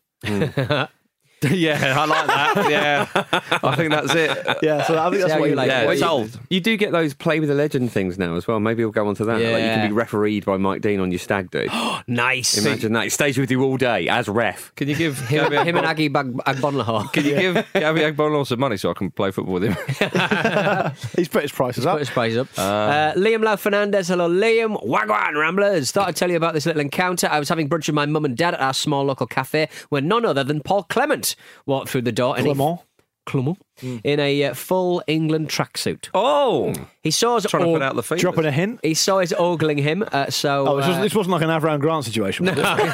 Yeah, I like that. Yeah, I think that's it. Yeah, so I think See that's how what you you like like. it. Well, sold. you, you do get those play with the legend things now as well. Maybe we'll go on to that. Like you Yeah. can be refereed by Mike Dean on your stag do. Nice. Imagine that. He stays with you all day as ref. Can you give him, Gabby him and Aggie Bag- Agbonlahor. Can you give Gabby Agbonlahor some money so I can play football with him? He's put his prices Put up. his price up. Uh, Liam Lau Fernandez. Hello, Liam. Wagwan Ramblers. Thought I'd tell you about this little encounter. I was having brunch with my mum and dad at our small local cafe when none other than Paul Clement walked through the door. and he- Clement. Clement. In a uh, full England tracksuit. Oh, He saw us trying to og- put out the feet. Dropping a hint. He saw us ogling him. Uh, so Oh, this, was, uh, this wasn't like an Avram Grant situation. Was it? no, he,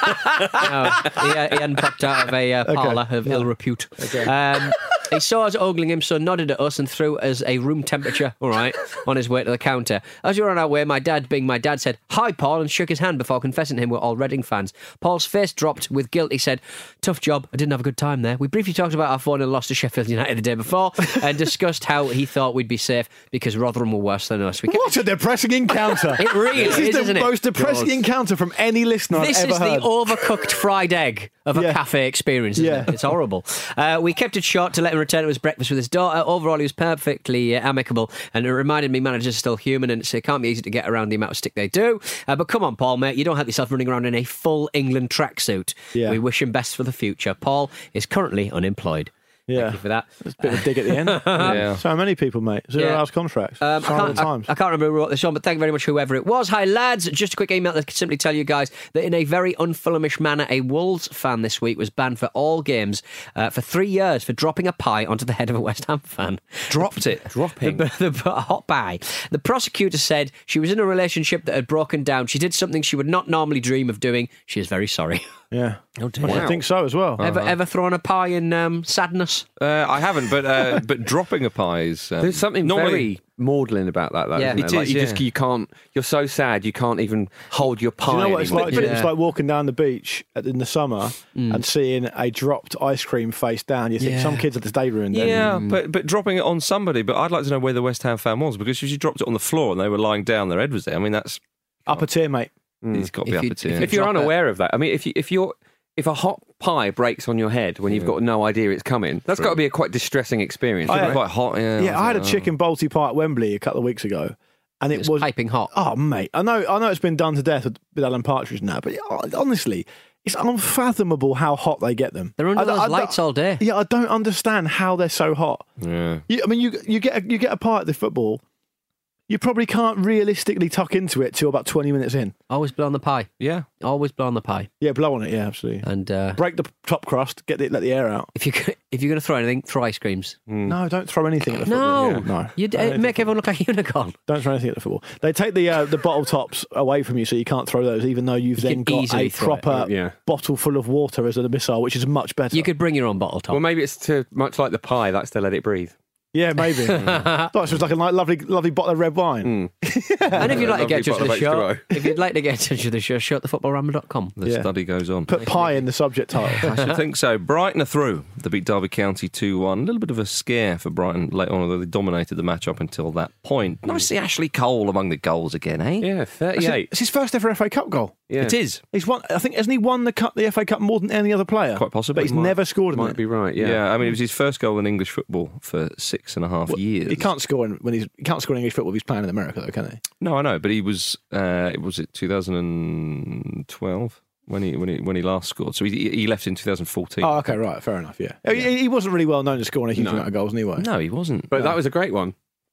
uh, he hadn't popped out of a uh, parlour of ill repute. Um, he saw us ogling him, so nodded at us and threw us a room temperature, all right, on his way to the counter. As we were on our way, my dad, being my dad, said, "Hi, Paul," and shook his hand before confessing to him we're all Reading fans. Paul's face dropped with guilt. He said, "Tough job. I didn't have a good time there." We briefly talked about our four nil loss to Sheffield United the day before and discussed how he thought we'd be safe because Rotherham were worse than us. We kept- What a depressing encounter. It really This is, is the isn't it? most depressing Yours. encounter from any listener This I've is ever heard. the overcooked fried egg of a Yeah. cafe experience, isn't Yeah. it? It's horrible. Uh, we kept it short to let him return to his breakfast with his daughter. Overall, he was perfectly uh, amicable, and it reminded me managers are still human, and it can't be easy to get around the amount of stick they do. Uh, but come on, Paul, mate, you don't have yourself running around in a full England tracksuit. Yeah. We wish him best for the future. Paul is currently unemployed. Yeah. Thank you for that. It's a bit of a dig at the end. Yeah. So many people, mate. Zero Yeah. hours contracts. Um, I, Sign all can't, the I, times. I can't remember who wrote this on, but thank you very much, whoever it was. Hi, lads. Just a quick email that could simply tell you guys that in a very unfulhamish manner, a Wolves fan this week was banned for all games uh, for three years for dropping a pie onto the head of a West Ham fan. Dropped it. Dropping. The, the, the hot pie. The prosecutor said she was in a relationship that had broken down. She did something she would not normally dream of doing. She is very sorry. Yeah. Oh, dear. I think so as well. Ever ever thrown a pie in um, sadness? Uh, I haven't, but uh, but dropping a pie is um, There's something normally. very maudlin about that, though. Yeah. isn't It there? Like, is, you just yeah. you can't. You're so sad you can't even hold your pie Do you know what it's anymore. like? Yeah. It's like walking down the beach at- in the summer and seeing a dropped ice cream face down. You think Yeah. some kids had this day ruined. then. Yeah, but but dropping it on somebody. But I'd like to know where the West Ham fan was, because if she dropped it on the floor and they were lying down, their head was there. I mean, that's Upper tier, mate. he's got to be If up you- a tier. if If you're Drop it. unaware of that, I mean, if you if you're if a hot pie breaks on your head when you've got no idea it's coming, that's got to be a quite distressing experience. I- isn't it? quite hot. Yeah, Yeah, I had a was like, chicken balti pie at Wembley a couple of weeks ago, and it, It was was piping hot. Oh, mate, I know, I know, it's been done to death with, with Alan Partridge now, but honestly, it's unfathomable how hot they get them. They're under I- those I- lights all day. Yeah, I don't understand how they're so hot. oh, yeah. You, I mean, you you get a, you get a pie at the football, you probably can't realistically tuck into it till about twenty minutes in. Always blow on the pie. Yeah. Always blow on the pie. Yeah, blow on it. Yeah, absolutely. And uh, Break the top crust, get it, let the air out. if you if you're going to throw anything, throw ice creams. No, don't throw anything at the No, football. Yeah, no, you'd Don't uh, anything. make everyone look like a unicorn. Don't throw anything at the football. They take the uh, the bottle tops away from you, so you can't throw those, even though you've You then can got easily a throw it. proper Yeah. bottle full of water as a missile, which is much better. You could bring your own bottle top. Well, maybe it's to much like the pie. That's to let it breathe. Yeah, maybe. Oh, so it's like a like, lovely, lovely bottle of red wine. and if you'd like to get in touch Lovely with the bottle of show, H two O. if you'd like to get in touch with the show, show at the football ramble dot com. The Yeah. study goes on. Put pie in the subject title. I should think so. Brighton are through. They beat Derby County two one. A little bit of a scare for Brighton later on, although they dominated the match up until that point. Nice to see Ashley Cole among the goals again, eh? Yeah, thirty-eight. It's his first ever F A Cup goal. Yeah. It is. He's won. I think hasn't he won the cup, the F A Cup more than any other player? Quite possibly. But he's Might- never scored in Might it. be right. Yeah. Yeah. I mean, it was his first goal in English football for six and a half Well, years. He can't score in, when he's he can't score in English football if he's playing in America, though, can he? No, I know, but he was. Uh, was it two thousand twelve when he when he when he last scored? So he he left in two thousand fourteen. Oh, okay, right, fair enough. Yeah, He, he wasn't really well known to scoring a huge No. amount of goals anyway. No, he wasn't. But that was a great one.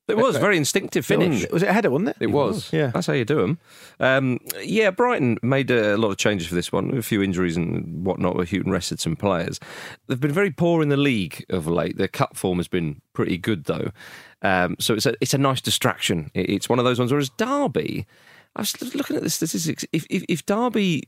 It was a very instinctive finish. Was it a header, wasn't it? It was. Yeah. That's how you do them. Um, yeah, Brighton made a lot of changes for this one. A few injuries and whatnot, where Houghton rested some players. They've been very poor in the league of late. Their cup form has been pretty good, though. Um, so it's a, it's a nice distraction. It, it's one of those ones, whereas Derby, I was looking at the statistics. If, if, if Derby,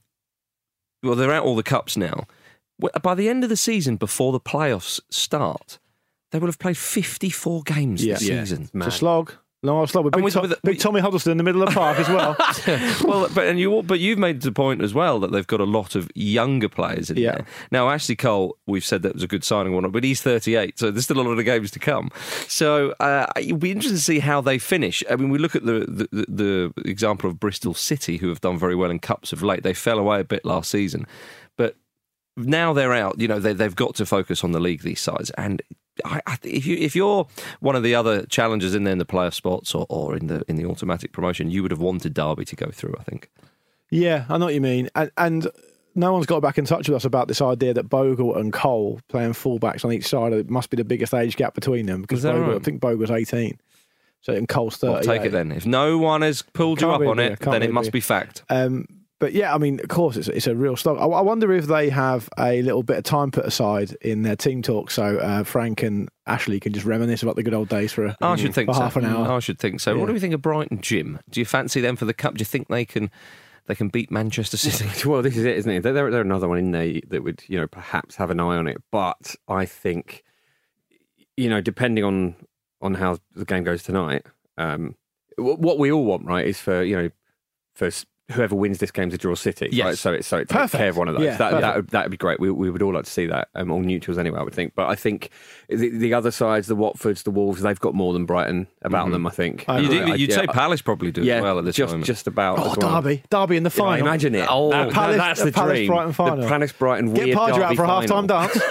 well, they're out all the cups now. By the end of the season, before the playoffs start, they will have played fifty-four games Yeah. this Yeah. season. It's a slog. No, a slog. With And big, with- To- with- big Tommy Huddleston in the middle of the park as well. well, but and you, but you've made the point as well that they've got a lot of younger players in Yeah. there. Now, Ashley Cole, we've said that was a good signing, or not, but he's thirty-eight, so there's still a lot of games to come. So uh, it'll be interesting to see how they finish. I mean, we look at the, the the the example of Bristol City, who have done very well in cups of late. They fell away a bit last season, but now they're out. You know, they, they've got to focus on the league, these sides, and. I, I, if you if you're one of the other challengers in there in the playoff spots or, or in the in the automatic promotion, you would have wanted Derby to go through, I think. Yeah, I know what you mean. And, and no one's got back in touch with us about this idea that Bogle and Cole playing fullbacks on each side, it must be the biggest age gap between them. Because Is that Bogle, right? I think Bogle's eighteen. So and Cole's thirty. I'll take it then. If no one has pulled you Can't up really on be, it, can't then it really must be. be fact. Um, but yeah, I mean, of course, it's, it's a real slog. I, I wonder if they have a little bit of time put aside in their team talk so uh, Frank and Ashley can just reminisce about the good old days for, a, I should think for so. half an hour. I should think so. Yeah. What do we think of Brighton, Jim? Do you fancy them for the cup? Do you think they can they can beat Manchester City? Well, this is it, isn't it? They're, they're another one in there that would, you know, perhaps have an eye on it. But I think, you know, depending on on how the game goes tonight, um, what we all want, right, is for, you know, for whoever wins this game to draw City. Yes. Right? So it's so it takes Perfect. care of one of those. Yeah, that perfect. that would, that would be great. We we would all like to see that. Um, all neutrals anyway, I would think. But I think the, the other sides, the Watfords, the Wolves, they've got more than Brighton about them. I think. I You'd, agree. you'd Yeah, say I- Palace probably do yeah, as well at this just moment. just about. Oh, as well. Derby. Derby in the Yeah, final. imagine it. Oh, that, Palace- that's the Palace dream. Brighton final. The Palace Brighton Get weird Pardew out derby for a half-time final. dance.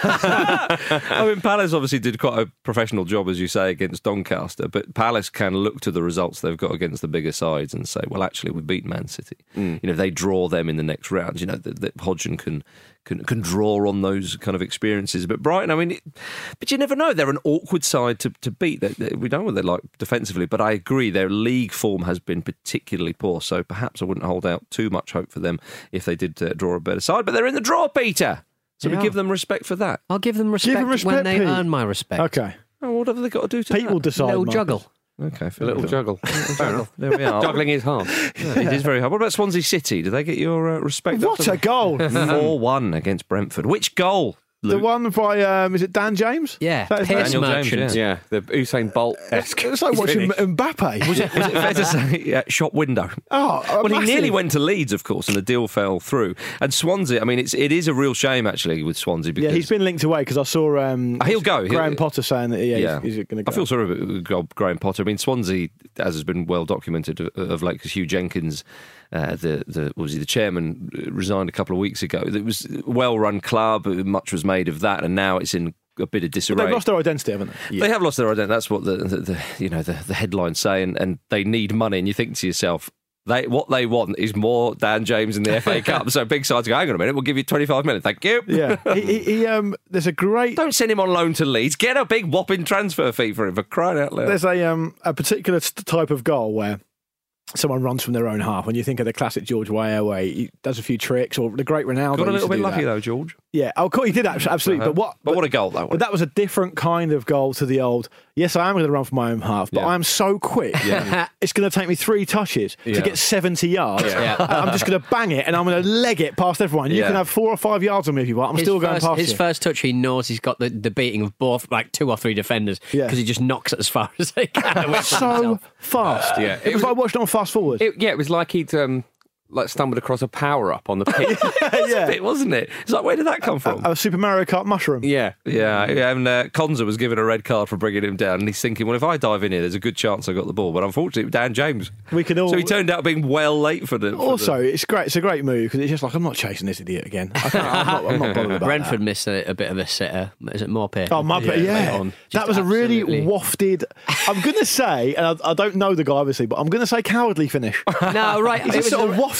Yeah. I mean, Palace obviously did quite a professional job, as you say, against Doncaster, but Palace can look to the results they've got against the bigger sides and say, well, actually, we beat Man City. Mm. You know, if they draw them in the next round, you know, that, that Hodgson can, can can draw on those kind of experiences. But Brighton, I mean, it, but you never know. They're an awkward side to, to beat. They, they, we don't know what they're like defensively, but I agree, their league form has been particularly poor, so perhaps I wouldn't hold out too much hope for them if they did uh, draw a better side. But they're in the draw, Peter! So They we are. give them respect for that. I'll give them respect, them respect, when they Pete. earn my respect. Okay. Oh, what have they got to do to Pete that? will decide. Little Marcus. juggle. Okay, A fair little enough. juggle. Fair enough. There we are. Juggling is hard. Yeah, it is very hard. What about Swansea City? Do they get your uh, respect? What a goal. four one against Brentford. Which goal, The Luke? one by, um, is it Dan James? Yeah, That is Pierce Daniel Merchant. James, Yeah, the Usain Bolt-esque. It's like watching Mbappe. Was it, was it fair to say yeah, shop window? Oh, Well, he massive. nearly went to Leeds, of course, and the deal fell through. And Swansea, I mean, it's it is a real shame actually with Swansea because Yeah, he's been linked away because I saw um, Oh, he'll go. He'll- Graham Potter saying that yeah, Yeah. he's, he's going to go. I feel sorry about Graham Potter. I mean, Swansea, as has been well documented of, of late, because Hugh Jenkins, uh, the the what was he the chairman, resigned a couple of weeks ago. It was a well-run club. Much was made of that, and now it's in a bit of disarray. They've lost their identity, haven't they? They have lost their identity. That's what the, the, the you know the, the headlines say, and, and they need money. And you think to yourself, they what they want is more Dan James in the F A Cup. So big sides go, hang on a minute, we'll give you twenty-five million. Thank you. Yeah, he, he, he, um, there's a great. Don't send him on loan to Leeds. Get a big whopping transfer fee for him, for crying out loud. There's a um, a particular st- type of goal where someone runs from their own half. When you think of the classic George Weah, where he does a few tricks, or the great Ronaldo. Got a used little to bit do lucky that. though, George. Yeah, oh, cool, he did abs- absolutely. Uh-huh. But what? But what a goal that was. But that was a different kind of goal to the old. Yes, I am going to run for my own half, but Yeah. I'm so quick. Yeah. It's going to take me three touches Yeah. to get seventy yards. Yeah. I'm just going to bang it and I'm going to leg it past everyone. You Yeah. can have four or five yards on me if you want. I'm His still going first, past his you. first touch, he knows he's got the, the beating of both, like two or three defenders, because Yeah. he just knocks it as far as he can. away from so himself. fast. Yeah. It, It was was- like watching it on fast forward. It, yeah, it was like he'd um, like stumbled across a power up on the pitch. yeah. Bit, wasn't it? It's like, where did that come from? A Super Mario Kart mushroom. yeah. Yeah, and uh, Konza was given a red card for bringing him down, and he's thinking, well, if I dive in here, there's a good chance I got the ball. But unfortunately, Dan James. We can all. So he turned out being well late for the. for Also, the- it's great. It's a great move because it's just like I'm not chasing this idiot again. I can't, I'm, not, I'm not bothered about Brentford that. missed a, a bit of a sitter. Is it Morpeth? Oh, my yeah, late yeah. on. that Just was a really absolutely- wafted. I'm going to say, and I, I don't know the guy obviously, but I'm going to say cowardly finish. No, right. He it just was sort the, of wafted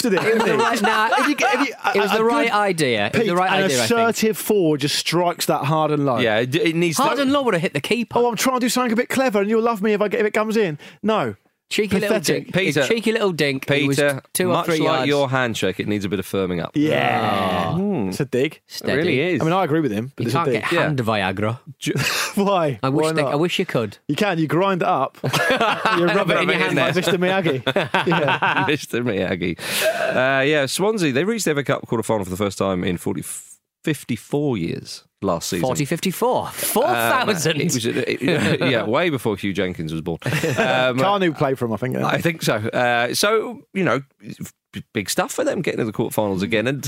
drafted it. It was the didn't he? right, nah, If you get- if you- it was a- the a right good- idea. It was Pete, the right an idea, I think. assertive forward just strikes that hard and low. Yeah, it, it needs Hard to. and low would have hit the keeper. Oh, I'm trying to do something a bit clever, and you'll love me if I get if it comes in. No, cheeky little pathetic. dink. Peter- cheeky little dink. It was Peter, two or much three like yards. your handshake, it needs a bit of firming up. Yeah, Oh. it's a dig. Steady. It really is. I mean, I agree with him, but You it's a can't dig. get hand Viagra. Why? I wish. Why They, not? I wish you could. You can. You grind it up. you rub it it in your hand like there. Mister Miyagi. Yeah. Mister Miyagi. Uh, yeah, Swansea, they reached the F A Cup quarter final for the first time in forty, fifty-four years last season. Forty fifty-four. Four Um, thousand. it was, it- yeah, way before Hugh Jenkins was born. Um, Carnu played for him, I think. I think so. Uh, so, you know, big stuff for them getting to the quarterfinals again. And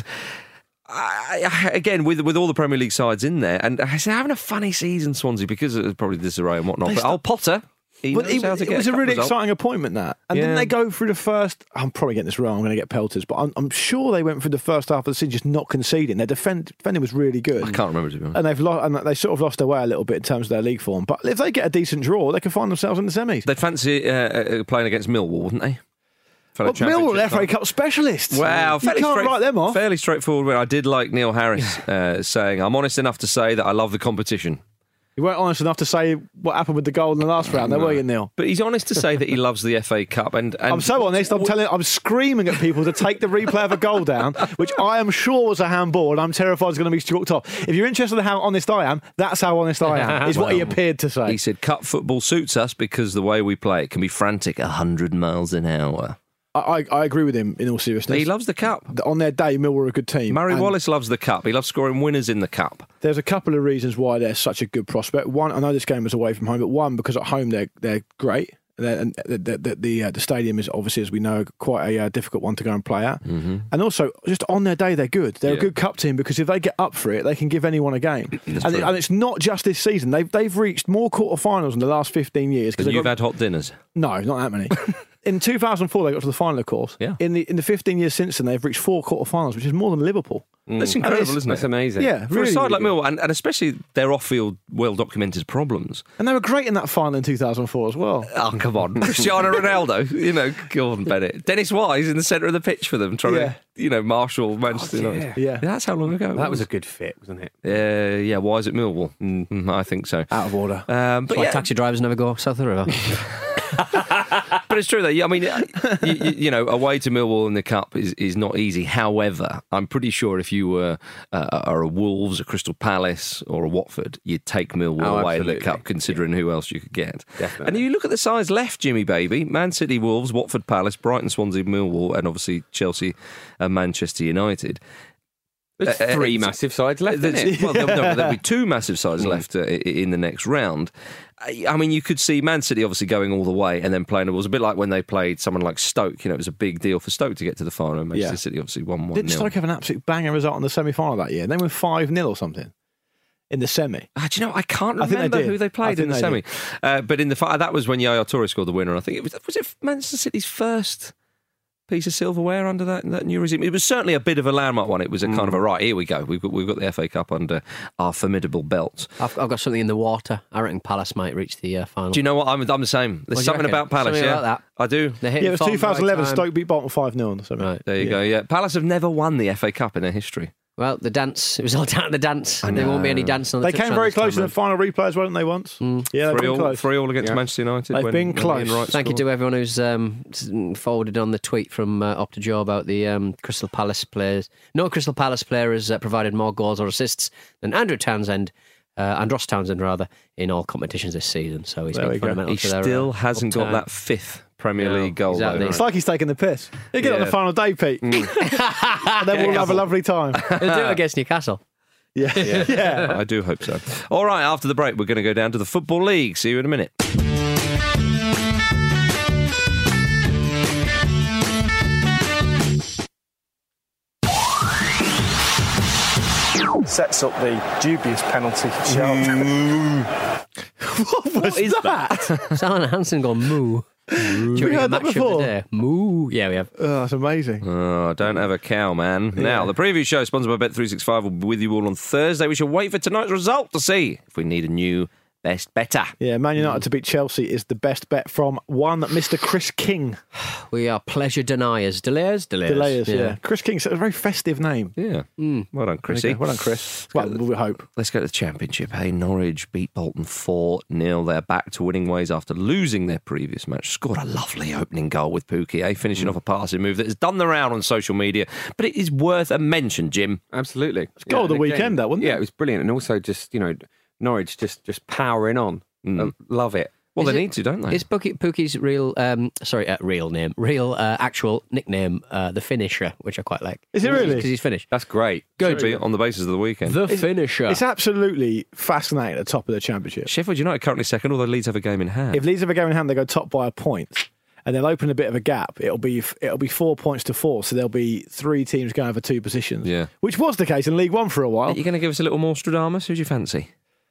I, I, again, with with all the Premier League sides in there, and I say having a funny season, Swansea, because of probably disarray and whatnot. They But st- Al Potter, he But knows it, how to it get was a cup really result. exciting appointment, that. And Yeah. didn't they go through the first... I'm probably getting this wrong, I'm going to get pelters, but I'm, I'm sure they went through the first half of the season just not conceding. Their defend, defending was really good. I can't remember, to be honest. And they've lost, and they sort of lost their way a little bit in terms of their league form. But if they get a decent draw, they can find themselves in the semis. They'd fancy uh, uh, playing against Millwall, wouldn't they? For Well, the Millwall, championship F A title. Cup specialists. Wow, you fairly can't straight- write them off. Fairly straightforward win. I did like Neil Harris uh, saying, "I'm honest enough to say that I love the competition." You weren't honest enough to say what happened with the goal in the last round, there were you, Neil? But he's honest to say that he loves the F A Cup. And, and I'm so honest. I'm telling. I'm screaming at people to take the replay of a goal down, which I am sure was a handball, and I'm terrified it's going to be chalked off. If you're interested in how honest I am, that's how honest I am. Is what he Well, appeared to say. He said, "Cup football suits us because the way we play it can be frantic, one hundred miles an hour." I, I, I agree with him in all seriousness. He loves the Cup. On their day, Mill were a good team. Murray and Wallace loves the Cup. He loves scoring winners in the Cup. There's a couple of reasons why they're such a good prospect. One, I know this game was away from home, but one, because at home they're they're great. They're, and the the the, the, uh, the stadium is obviously, as we know, quite a uh, difficult one to go and play at. Mm-hmm. And also, just on their day, they're good. They're Yeah. a good cup team because if they get up for it, they can give anyone a game. That's And, it, true. and it's not just this season. They've they've reached more quarterfinals in the last fifteen years. 'cause And they've you've got- had hot dinners. No, not that many. In two thousand four, they got to the final, of course. Yeah. In the in the fifteen years since then, they've reached four quarterfinals, which is more than Liverpool. That's incredible, it's- isn't it? That's amazing. Yeah, For really, a side really like good. Millwall, and, and especially their off-field, well-documented problems. And they were great in that final in two thousand four as well. Oh, come on. Cristiano Ronaldo, you know, Gordon Bennett. Dennis Wise in the centre of the pitch for them, trying Yeah. to, you know, marshal Manchester United. Yeah. That's how long ago it That was a good fit, wasn't it? Uh, yeah, Wise at Millwall. Mm, I think so. Out of order. Um, but Why yeah, taxi drivers never go south of the river. but it's true though. Yeah, I mean, you, you, you know, away to Millwall in the Cup is, is not easy. However, I'm pretty sure if you were uh, are a Wolves, a Crystal Palace, or a Watford, you'd take Millwall Oh, away in the absolutely. Cup, considering who else you could get. Definitely. And you look at the sides left, Jimmy baby: Man City, Wolves, Watford, Palace, Brighton, Swansea, Millwall, and obviously Chelsea and Manchester United. There's Uh, uh, three it's- massive sides left, There's- isn't it? Well, there'll, no, there'll be two massive sides left uh, i- in the next round. I I mean, you could see Man City obviously going all the way and then playing. It was a bit like when they played someone like Stoke. You know, it was a big deal for Stoke to get to the final. And Manchester Yeah. City obviously won one Didn't nil. Stoke have an absolute banger result in the semi-final that year? They were five nil or something in the semi. Ah, do you know? I can't I think they remember did. who they I played in think the they semi. did. Uh, but in the fi- that was when Yaya Toure scored the winner. I think it was was it Manchester City's first piece of silverware under that that new regime. It was certainly a bit of a landmark one. It was a kind of a right. Here we go. We've got we've got the F A Cup under our formidable belts. I've, I've got something in the water. I reckon Palace might reach the uh, final. Do you know what? I'm, I'm the same. There's What do you something reckon? about Palace, Something yeah. about that. I do. They're hitting Yeah, it was form at the right two thousand eleven. time. Stoke beat Bolton five nil in the semi. Right. There you Yeah. go, yeah. Palace have never won the F A Cup in their history. Well, the dance. It was all down to the dance. I There won't be any know. dancing on the They came touchline very this time close in the round. final replay as well, didn't they, once? Yeah, they've Three been all, close. three all against Yeah. Manchester United. They've when- been when close. Ian Wright Thank you scored. to everyone who's um, s- forwarded on the tweet from uh, Opta Joe about the um, Crystal Palace players. No Crystal Palace player has uh, provided more goals or assists than Andrew Townsend, uh, Andros Townsend rather, in all competitions this season. So he's There been we go. fundamental He to their, still uh, hasn't got upturn. that fifth Premier No, League goal. exactly. though. It's like he's taking the piss. He'll get it on Yeah. the final day, Pete. and then we'll have a lovely time. He'll do it against Newcastle. Yeah. yeah. I do hope so. All right, after the break, we're going to go down to the Football League. See you in a minute. Sets up the dubious penalty shot. What was that? Alan Hansen gone moo. During We a heard that match of the before. day. Moo. Yeah, we have. Oh, that's amazing. Oh, don't have a cow, man. Now, the preview show, sponsored by Bet three sixty-five, will be with you all on Thursday. We shall wait for tonight's result to see if we need a new best better. Yeah, Man United to beat Chelsea is the best bet from one Mister Chris King. We are pleasure deniers. Delayers? Delayers. Delayers, yeah. yeah. Chris King, so it's a very festive name. Yeah. Mm. Well done, Chrissy. Well done, Chris. Well, the, we hope. Let's go to the Championship. Hey, Norwich beat Bolton four nil. They're back to winning ways after losing their previous match. Scored a lovely opening goal with Pukki, eh? Finishing mm. off a passing move that has done the round on social media. But it is worth a mention, Jim. Absolutely. It's goal yeah, of the again, weekend, that, wasn't it? Yeah, it was brilliant. And also just, you know, Norwich just, just powering on. Mm. I love it. Well, is they it, need to, don't they? Is Pukki, Pukki's real, um, sorry, uh, real name, real uh, actual nickname, uh, the Finisher, which I quite like. Is it really? Because he's finished. That's great. Good. Should be on the basis of the weekend. The it's, Finisher. It's absolutely fascinating at the top of the Championship. Sheffield United currently second, although Leeds have a game in hand. If Leeds have a game in hand, they go top by a point. And they'll open a bit of a gap. It'll be it'll be four points to four, so there'll be three teams going over two positions. Yeah, which was the case in League One for a while. Are you going to give us a little more Stradamus? Who do you fancy?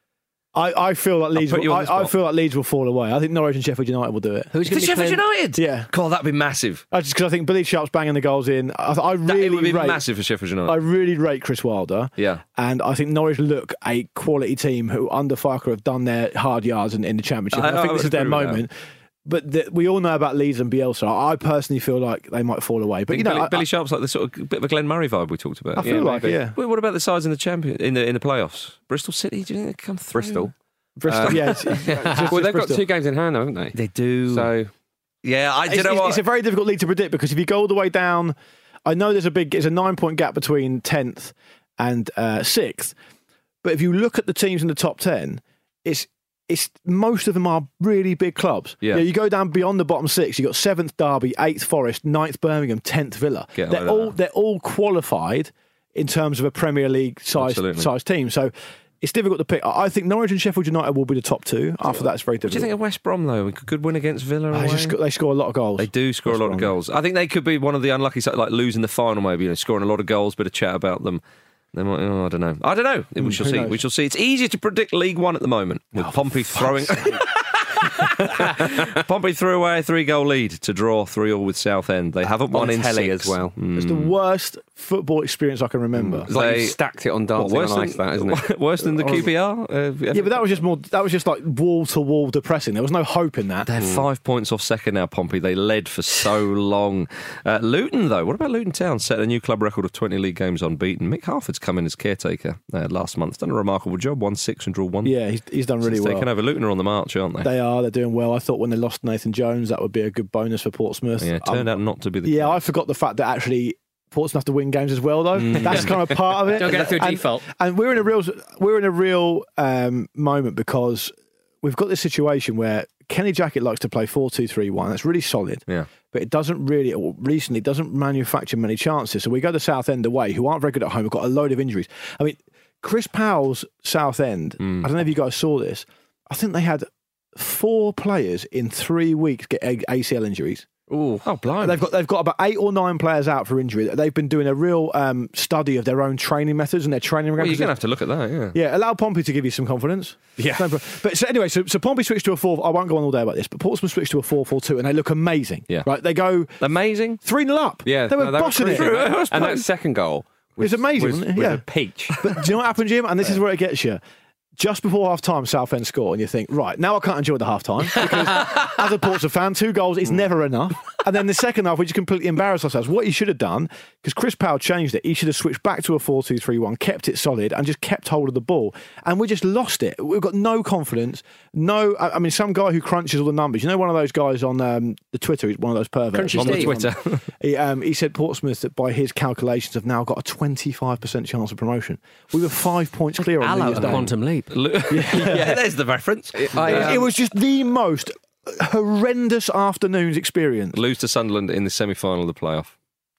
I, I feel like Leeds. Will, I, I feel like Leeds will fall away. I think Norwich and Sheffield United will do it. Who's going to be Sheffield playing? United? Yeah, God, that'd be massive. I just because I think Billy Sharp's banging the goals in. I, I really that, it would be rate, massive for Sheffield United. I really rate Chris Wilder. Yeah, and I think Norwich look a quality team who under Farker have done their hard yards in, in the Championship. I, I think I this is their moment. That. But the, we all know about Leeds and Bielsa. I personally feel like they might fall away. But you know, Billy, I, Billy Sharp's like the sort of bit of a Glenn Murray vibe we talked about. I feel yeah, like, maybe. yeah. Well, what about the sides in the champion in the in the playoffs? Bristol City, do you think they come through? Bristol, Bristol, uh, yeah. It's, it's just, well, just they've Bristol. got two games in hand, haven't they? They do. So, yeah, I it's, don't know. It's, What... it's a very difficult league to predict because if you go all the way down, I know there's a big, it's a nine point gap between tenth and uh, sixth. But if you look at the teams in the top ten, it's. It's most of them are really big clubs. Yeah. You know, you go down beyond the bottom six. You got seventh Derby, eighth Forest, ninth Birmingham, tenth Villa. Get they're like all that. they're all qualified in terms of a Premier League size size team. So it's difficult to pick. I think Norwich and Sheffield United will be the top two. After that, it's very difficult. What do you think of West Brom though? A good win against Villa. They, just, they score a lot of goals. They do score West a lot Brom. of goals. I think they could be one of the unlucky, like losing the final, maybe. You know, scoring a lot of goals, bit of chat about them. They might, oh, I don't know. I don't know. We Mm, shall who see. knows? We shall see. It's easier to predict League One at the moment with Oh, Pompey throwing. Pompey threw away a three-goal lead to draw three all with Southend. They haven't won on in telly six. as well. Mm. It's the worst football experience I can remember. It's like They- you stacked it on What, dancing worse on than, ice, that isn't it? Worse than the Q P R. Uh, Yeah, but that was just more. That was just like wall to wall depressing. There was no hope in that. They're five points off second now, Pompey. They led for so long. Uh, Luton, though, what about Luton Town? Set a new club record of twenty league games unbeaten. Mick Harford's come in as caretaker uh, last month. Done a remarkable job. Won six and drew one. Yeah, he's, he's done really Since well. taken over. Luton are on the march, aren't they? They are. They're doing well. I thought when they lost Nathan Jones, that would be a good bonus for Portsmouth. Yeah, it turned Um, out not to be the Yeah, case. I forgot the fact that actually Portsmouth have to win games as well, though. That's kind of part of it. Don't get it through and, default. And we're in a real, we're in a real um, moment because we've got this situation where Kenny Jackett likes to play four two three one. That's really solid. Yeah. But it doesn't really, or recently, doesn't manufacture many chances. So we go to Southend away, who aren't very good at home. We've got a load of injuries. I mean, Chris Powell's Southend, Mm. I don't know if you guys saw this. I think they had four players in three weeks get A C L injuries. Ooh. Oh, blimey. They've got they've got about eight or nine players out for injury. They've been doing a real um, study of their own training methods and their training. Well, you're going to have to look at that, yeah. Yeah, allow Pompey to give you some confidence. Yeah. No, but but so anyway, so, so Pompey switched to a four. I won't go on all day about this, but Portsmouth switched to a four four two, and they look amazing. Yeah. Right, they go Amazing. three nil up. Yeah, they were no, bossing it. cruising. And that second goal was It's amazing, Was, wasn't it? was Yeah. a peach. But do you know what happened, Jim? And this is where it gets you. Just before half time, Southend score, and you think, right, now I can't enjoy the half time because as a Portsmouth fan, two goals is never enough. And then the second half, we just completely embarrassed ourselves. What he should have done, because Chris Powell changed it, he should have switched back to a four two three one, kept it solid, and just kept hold of the ball. And we just lost it. We've got no confidence. No, I I mean, some guy who crunches all the numbers. You know, one of those guys on um, the Twitter, he's one of those perverts. Crunchy On the Steve. Twitter. He, um, he said Portsmouth, that by his calculations, have now got a twenty-five percent chance of promotion. We were five points clear on New Hello, Year's Day. quantum leap. yeah, there's the reference. I, It, um, it was just the most horrendous afternoon's experience. Lose to Sunderland in the semi-final of the playoff.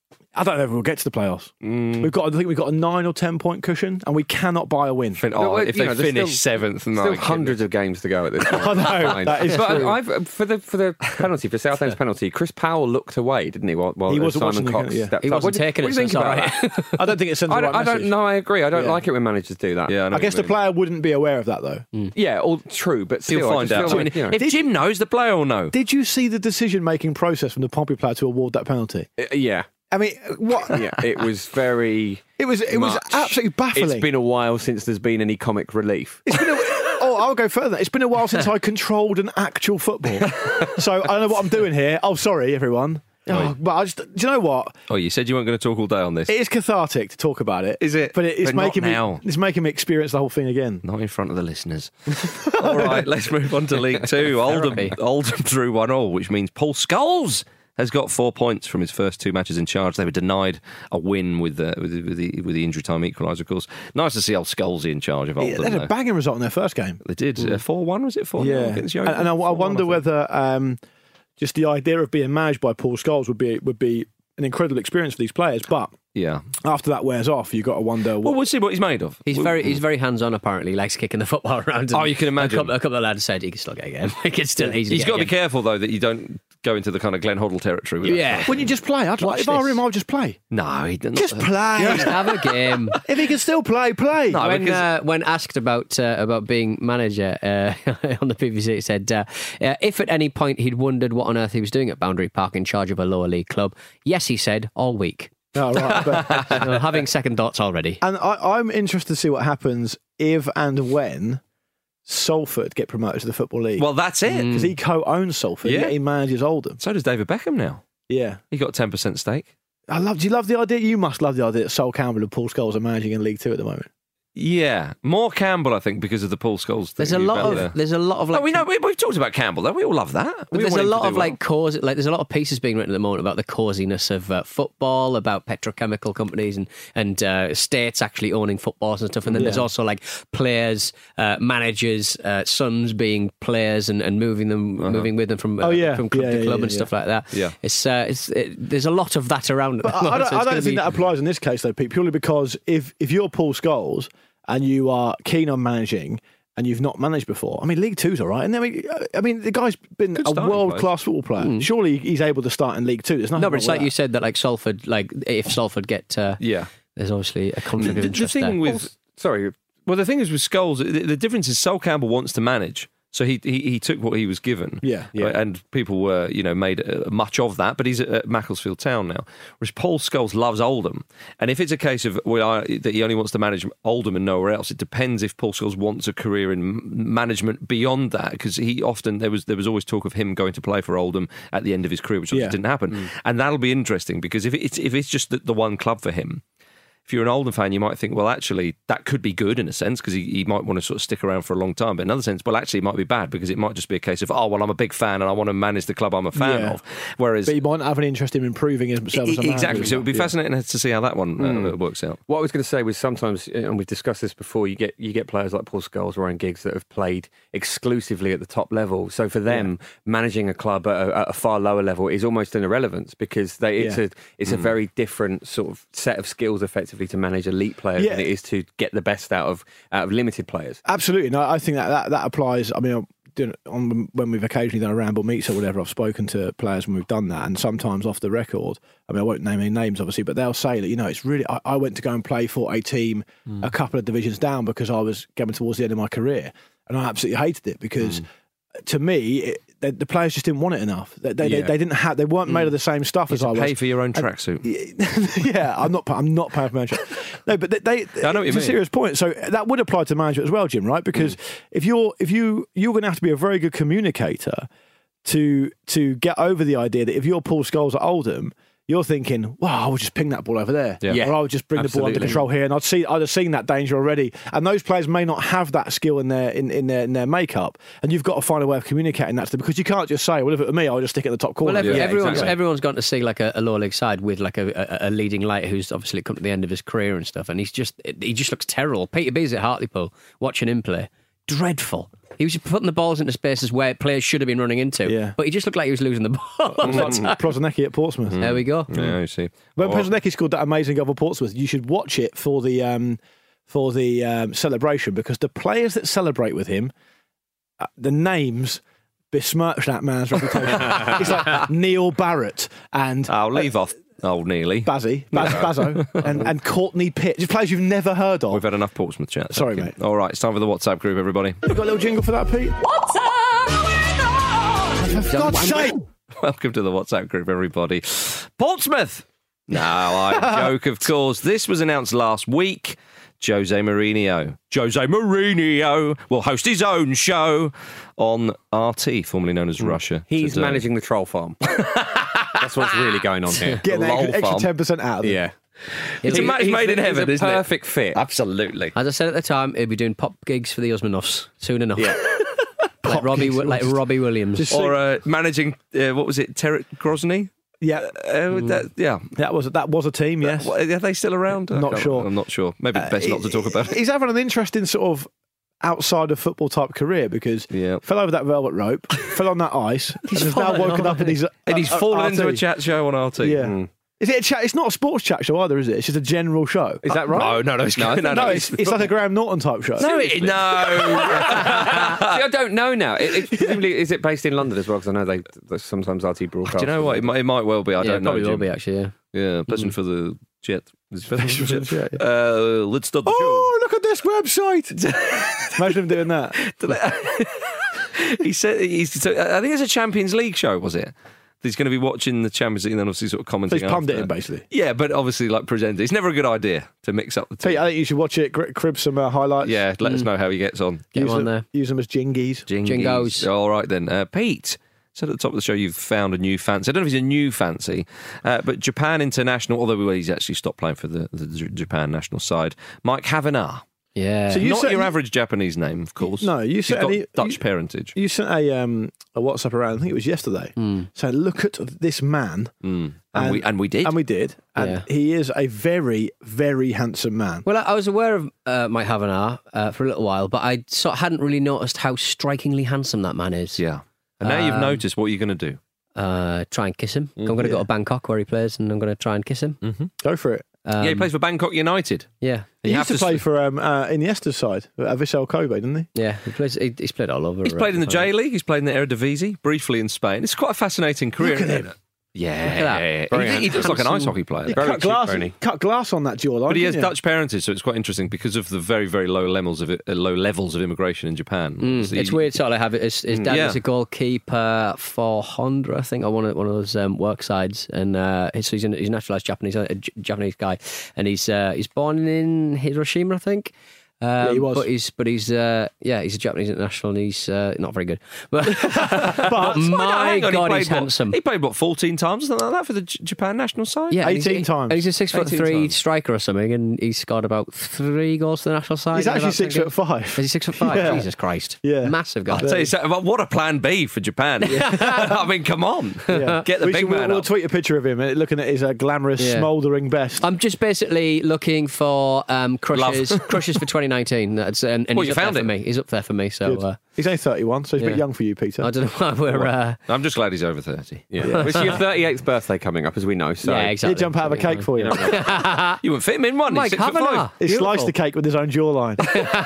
I don't know if we'll get to the playoffs. Mm. We've got, I think we've got a nine or ten point cushion, and we cannot buy a win. Fin- No, oh, well, if you they know, there's finish still- seventh, no, Still kidding. hundreds of games to go at this point. I know, Fine. that is but true. I've, for the for the penalty for Southend's penalty, Chris Powell looked away, didn't he? While, while He uh, wasn't Simon watching Cox the- yeah. stepped He up. wasn't What do- taking what it, do you so think it's about all that? I don't think it sends I the don't, right I don't message. know. I agree. I don't Yeah. like it when managers do that. Yeah, I, know I guess what the you mean. player wouldn't be aware of that, though. Yeah, all true, but still, He'll I find just out. feel I mean, like, you know, if Jim knows, the player will know. Did you see the decision-making process from the Pompey player to award that penalty? uh, yeah, I mean, what? yeah, it was very. It was it was much. absolutely baffling. It's been a while since there's been any comic relief. It's been a, or, oh, I'll go further. It's been a while since I controlled an actual football. So I don't know what I'm doing here. Oh, sorry, everyone. Oh, but I just, do you know what? Oh, you said you weren't going to talk all day on this. It is cathartic to talk about it. Is it? But it, it's But not making me now. it's making me experience the whole thing again. Not in front of the listeners. All right, let's move on to League Two. Oldham, Therapy. Oldham drew one all, which means Paul Scholes has got four points from his first two matches in charge. They were denied a win with the with the, with the, with the injury time equaliser, of course. Nice to see old Scholesy in charge of Yeah, Oldham. they had a though. banging result in their first game. They did. Uh, four one, was it? four Yeah, against and, Yeovil? and I, I four one, wonder think. whether um, just the idea of being managed by Paul Scholes would be would be an incredible experience for these players. But Yeah. after that wears off, you've got to wonder what. Well, we'll see what he's made of. He's We'll- very he's very hands on. Apparently, he likes kicking the football around. and Oh, you can imagine. A couple, a couple of lads said he can still get a game. He can still easily. He's get got a to be game. careful, though, that you don't go into the kind of Glenn Hoddle territory with that Yeah. stuff. Wouldn't you just play? I'd like, Watch if I were this. him, I would just play. No, he didn't. Just play. Just have a game. If he can still play, play. No, when because- uh, when asked about uh, about being manager uh, on the P V C, he said uh, uh, if at any point he'd wondered what on earth he was doing at Boundary Park in charge of a lower league club, yes, he said all week. Oh, right. But, Uh, having second thoughts already. and I, I'm interested to see what happens if and when Salford get promoted to the Football League. Well, that's it. Because he co-owns Salford, Yeah. yet he manages Oldham. So does David Beckham now. Yeah. He got a ten percent stake. I love. Do you love the idea? You must love the idea that Sol Campbell and Paul Scholes are managing in League Two at the moment. Yeah. More Campbell, I think, because of the Paul Scholes thing. There's a you've lot had of there. there's a lot of like Oh, we know, we, we've talked about Campbell, though. We all love that. But We there's all a want him lot to of do like well. cause, like there's a lot of pieces being written at the moment about the causiness of uh, football, about petrochemical companies and and uh, states actually owning footballs and stuff. And then there's Yeah. also like players, uh, managers, uh, sons being players and, and moving them, moving with them from uh, Oh, yeah. from club Yeah, to yeah, club yeah, and stuff like that. Yeah. it's uh, it's it, there's a lot of that around. At But the I, I moment, don't, so I it's don't gonna think be- that applies in this case, though, Pete, purely because if, if you're Paul Scholes and you are keen on managing and you've not managed before, I mean, League Two's all right. And I mean, I mean the guy's been Good a starting world-class football player. Surely he's able to start in League Two. There's nothing No, but wrong it's with like that. you said that like Salford, like if Salford get, uh, Yeah. there's obviously a conflict The, of the interest thing there. with... Sorry, Well, the thing is with Scholes, the, the difference is Sol Campbell wants to manage. So he, he he took what he was given, Yeah. Yeah. and people were you know made uh, much of that. But he's at, at Macclesfield Town now, whereas Paul Scholes loves Oldham. And if it's a case of well, I, that he only wants to manage Oldham and nowhere else, it depends if Paul Scholes wants a career in m- management beyond that. Because he often there was there was always talk of him going to play for Oldham at the end of his career, which obviously Yeah. didn't happen. And that'll be interesting because if it's if it's just the, the one club for him. If you're an Oldham fan, you might think, well, actually, that could be good in a sense because he, he might want to sort of stick around for a long time. But in another sense, well, actually, it might be bad because it might just be a case of, oh, well, I'm a big fan and I want to manage the club I'm a fan Yeah. of. Whereas, But he might not have an interest in improving himself as a E- manager. exactly. So it would be Yeah. fascinating to see how that one uh, works out. what I was going to say was sometimes, and we've discussed this before, you get you get players like Paul Scholes, Ryan Giggs that have played exclusively at the top level. So for them, managing a club at a, at a far lower level is almost an irrelevance because they, it's Yeah. a it's a very different sort of set of skills, effectively, to manage elite players Yeah. than it is to get the best out of out of limited players. Absolutely. No, I think that, that, that applies. I mean, doing- on, when we've occasionally done a ramble meets or whatever, I've spoken to players when we've done that, and sometimes off the record, I mean, I won't name any names, obviously, but they'll say that, you know, it's really, I, I went to go and play for a team a couple of divisions down because I was getting towards the end of my career, and I absolutely hated it because to me, it, the, the players just didn't want it enough. They, they, Yeah. they, they didn't have, they weren't made of the same stuff You as I have to was. pay for your own tracksuit. yeah, I'm not. I'm not paying for management. No, but they. they I know what you it's a mean. serious point. So that would apply to management as well, Jim. Right? Because if you're if you you're going to have to be a very good communicator to to get over the idea that if you're Paul Scholes at Oldham, you're thinking, wow, I would just ping that ball over there. Yeah. Or I would just bring the ball under Absolutely. control here, and I'd see I'd have seen that danger already. And those players may not have that skill in their in, in their in their makeup, and you've got to find a way of communicating that to them because you can't just say, well, if it were me, I'll just stick it in the top corner. Well, every, Yeah, everyone's exactly. everyone's gone to see like a, a lower league side with like a, a, a leading light who's obviously come to the end of his career and stuff, and he's just he just looks terrible. Peter Bees at Hartlepool, watching him play, dreadful. He was just putting the balls into spaces where players should have been running into, Yeah. but he just looked like he was losing the ball all the time. Prozinecki at Portsmouth. There we go. Yeah, you see. When Oh, Prozinecki scored that amazing goal for Portsmouth, you should watch it for the um, for the um, celebration because the players that celebrate with him, uh, the names besmirch that man's reputation. It's like Neil Barrett and I'll leave off old Neely. Bazzy, Baz, Bazzo, and, and Courtney Pitt. Just players you've never heard of. We've had enough Portsmouth chat. thank Sorry, you. mate. All right, it's time for the WhatsApp group, everybody. You got a little jingle for that, Pete? What's up? For God's sake! Welcome to the WhatsApp group, everybody. Portsmouth! No, I joke, of course. This was announced last week. Jose Mourinho. Jose Mourinho will host his own show on R T, formerly known as Russia. He's today. managing the troll farm. That's what's really going on here. Getting Lol extra, extra farm. ten percent out of it. Yeah. It's a match He's- made in he's heaven, a isn't it? perfect fit. Absolutely. As I said at the time, he'll be doing pop gigs for the Usmanovs soon enough. Yeah. like Robbie, gigs, like just- Robbie Williams. just- Or uh, managing, uh, what was it, Terek Grozny? Yeah, Uh, that, yeah. that was that was a team. Yes, What, are they still around? I Not can't- sure. I'm not sure. Maybe Uh, best not to talk about it. He's having an interesting sort of outside of football type career because Yeah. fell over that velvet rope, fell on that ice, and has now fallen woken on up and he's And he's uh, uh, fallen R T. into a chat show on R T. Yeah. Mm. Is it a chat? It's not a sports chat show either, is it? It's just a general show. Is that right? No, no, no. It's, No, I no, think- no, No, it's, it's like a Graham Norton type show. No, it, no. See, I don't know now. It, it, presumably, is it based in London as well? Because I know they, they sometimes R T broadcast. Do you know what? It might, it might well be. I yeah, don't know. probably will Jim. be actually. Yeah. Yeah, pleasant for the jet. Is it pleasant for the Pleasant jet? for the Uh, let's start the Oh, look at this website! Imagine him doing that. show. He said, he's, so, I think it's a Champions League show, was it? He's going to be watching the Champions League and then obviously sort of So commenting. he's pundit him, after. basically. Yeah, but obviously like presenting. It's never a good idea to mix up the two. Pete, I think you should watch it, gr- crib some uh, highlights. Yeah, let us know how he gets on. Get use him on them, there. Use them as jingies. Jingos. All right then. Uh, Pete, said at the top of the show you've found a new fancy. I don't know if he's a new fancy, uh, but Japan international, although he's actually stopped playing for the, the J- Japan national side, Mike Havenar. Yeah. So you Not said- your average Japanese name, of course. No, you He's said got he- Dutch you- parentage. You sent a um, a WhatsApp around, I think it was yesterday, saying, look at this man. Mm. And, we and we did. And we did. And Yeah. he is a very, very handsome man. Well, I I was aware of uh, Mike Havenar uh, for a little while, but I sort of hadn't really noticed how strikingly handsome that man is. Yeah. And now you've Um, noticed, what are you going to do? Uh, try and kiss him. I'm going to go Yeah. to Bangkok where he plays, and I'm going to try and kiss him. Mm-hmm. Go for it. Um, yeah, he plays for Bangkok United. Yeah, He You used have to to play s- for um, uh, Iniesta's side, at Vissel Kobe, didn't he? yeah. He plays. He, he's played all over. He's uh, played in the uh, J League. He's played in the Eredivisie, briefly in Spain. It's quite a fascinating career. Look at isn't him. it? Yeah, Look at that. Very he, he looks like an handsome- ice hockey player. You Very cut cheap, glass, Bernie. cut glass on that jawline. But he has didn't you? Dutch parentage, so it's quite interesting because of the very, very low levels of it, uh, low levels of immigration in Japan. Mm, So it's you- weird, sort of have it. His, his dad Yeah. was a goalkeeper for Honda, I think, on one of one of those um, work sides, and uh, so he's, an, he's a naturalized Japanese, a J- Japanese guy, and he's uh, he's born in Hiroshima, I think. Um, Yeah, he was. But he's but he's uh, yeah, he's a Japanese international, and he's uh, not very good. But, But my Hang on, he God, played he's what- handsome. He played, what, fourteen times, something like that, for the J- Japan national side? Yeah, and he's- eighteen he- times. and he's a six foot eighteen three times. striker or something, and he's scored about three goals for the national side. he's in actually about six ten foot games. five. Is he six foot five? Yeah. Jesus Christ! Yeah. Massive guy. I'll tell you something, but what a plan B for Japan. I mean, come on. Yeah. Get the we big should, man we'll, we'll up. tweet a picture of him uh, looking at his uh, glamorous, Yeah. smouldering best. I'm just basically looking for um, crushes, Love. crushes for twenty nineteen. That's and, and Well, he's you up there found for it. me. He's up there for me. So Good. uh, He's only thirty-one, so he's a yeah. bit young for you, Peter. I don't know why we're. Uh, I'm just glad he's over thirty. Yeah. Well, it's your thirty-eighth birthday coming up, as we know. So yeah, exactly. He'd jump out of a cake for you. You wouldn't fit him in one. Mike He's six foot Havenar. five. He Beautiful. sliced the cake with his own jawline.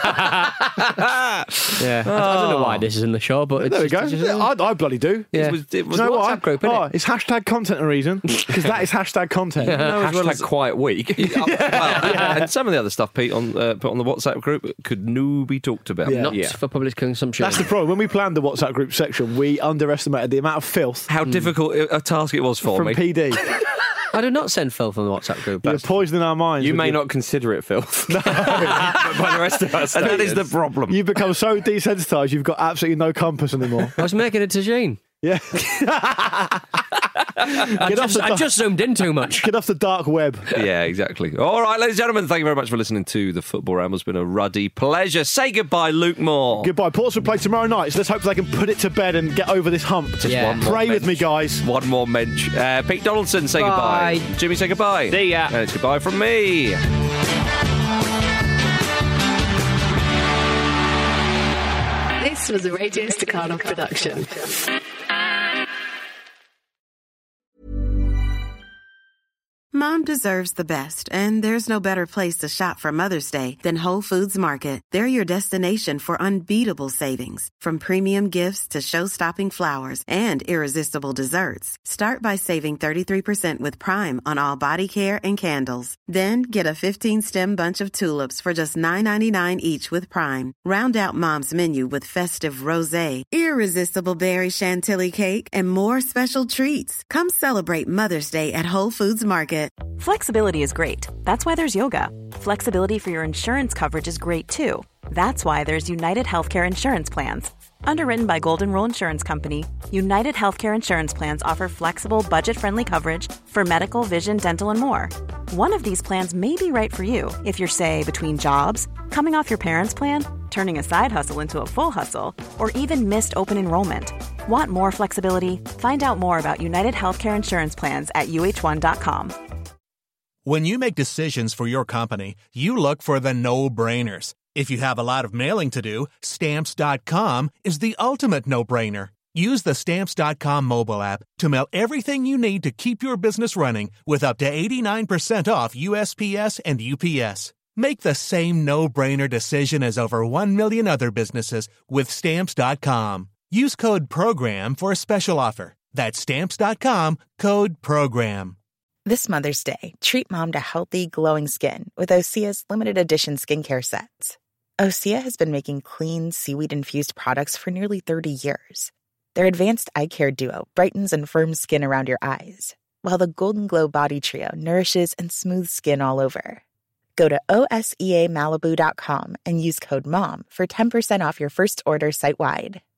Yeah, I, I don't know why this is in the show, but it's there we just- go. it's just- Yeah, I, I bloody do. Yeah. It was, it Do was you know WhatsApp why? group, innit? oh, it's hashtag content a reason because that is hashtag content. No, as well hashtag as- quiet week. Oh, well, and some of the other stuff Pete on uh, put on the WhatsApp group could no be talked about. Yeah. not Yeah. for public consumption. That's the problem. When we planned the WhatsApp group section, we underestimated the amount of filth How difficult a task it was for from me. P D. I do not send filth on the WhatsApp group. You're poisoning our minds. You with may your- not consider it filth. but by the rest of us, and that it is the problem. You've become so desensitised, you've got absolutely no compass anymore. I was making a tagine. Yeah. I Get off just, the I dark- just zoomed in too much. Get off the dark web. Yeah, exactly. All right, ladies and gentlemen, thank you very much for listening to the Football Ramble. It's been a ruddy pleasure. Say goodbye, Luke Moore. Goodbye. Portsmouth play tomorrow night, so let's hope they can put it to bed and get over this hump. Just Yeah. one more Pray with me, mensch. guys. One more mensch. Uh, Pete Donaldson, say Bye. goodbye. Jimmy, say goodbye. See ya. And it's goodbye from me. This was a Radio Staccato production. Mom deserves the best, and there's no better place to shop for Mother's Day than Whole Foods Market. They're your destination for unbeatable savings, from premium gifts to show-stopping flowers and irresistible desserts. Start by saving thirty-three percent with Prime on all body care and candles. Then get a fifteen-stem bunch of tulips for just nine ninety-nine each with Prime. Round out Mom's menu with festive rosé, irresistible berry chantilly cake, and more special treats. Come celebrate Mother's Day at Whole Foods Market. Flexibility is great. That's why there's yoga. Flexibility for your insurance coverage is great too. That's why there's United Healthcare Insurance Plans. Underwritten by Golden Rule Insurance Company, United Healthcare Insurance Plans offer flexible, budget-friendly coverage for medical, vision, dental, and more. One of these plans may be right for you if you're, say, between jobs, coming off your parents' plan, turning a side hustle into a full hustle, or even missed open enrollment. Want more flexibility? Find out more about United Healthcare Insurance Plans at U H one dot com. When you make decisions for your company, you look for the no-brainers. If you have a lot of mailing to do, Stamps dot com is the ultimate no-brainer. Use the Stamps dot com mobile app to mail everything you need to keep your business running with up to eighty-nine percent off U S P S and U P S. Make the same no-brainer decision as over one million other businesses with Stamps dot com. Use code PROGRAM for a special offer. That's Stamps dot com, code PROGRAM. This Mother's Day, treat mom to healthy, glowing skin with Osea's limited edition skincare sets. Osea has been making clean, seaweed-infused products for nearly thirty years. Their advanced eye care duo brightens and firms skin around your eyes, while the Golden Glow Body Trio nourishes and smooths skin all over. Go to O S E A Malibu dot com and use code MOM for ten percent off your first order site-wide.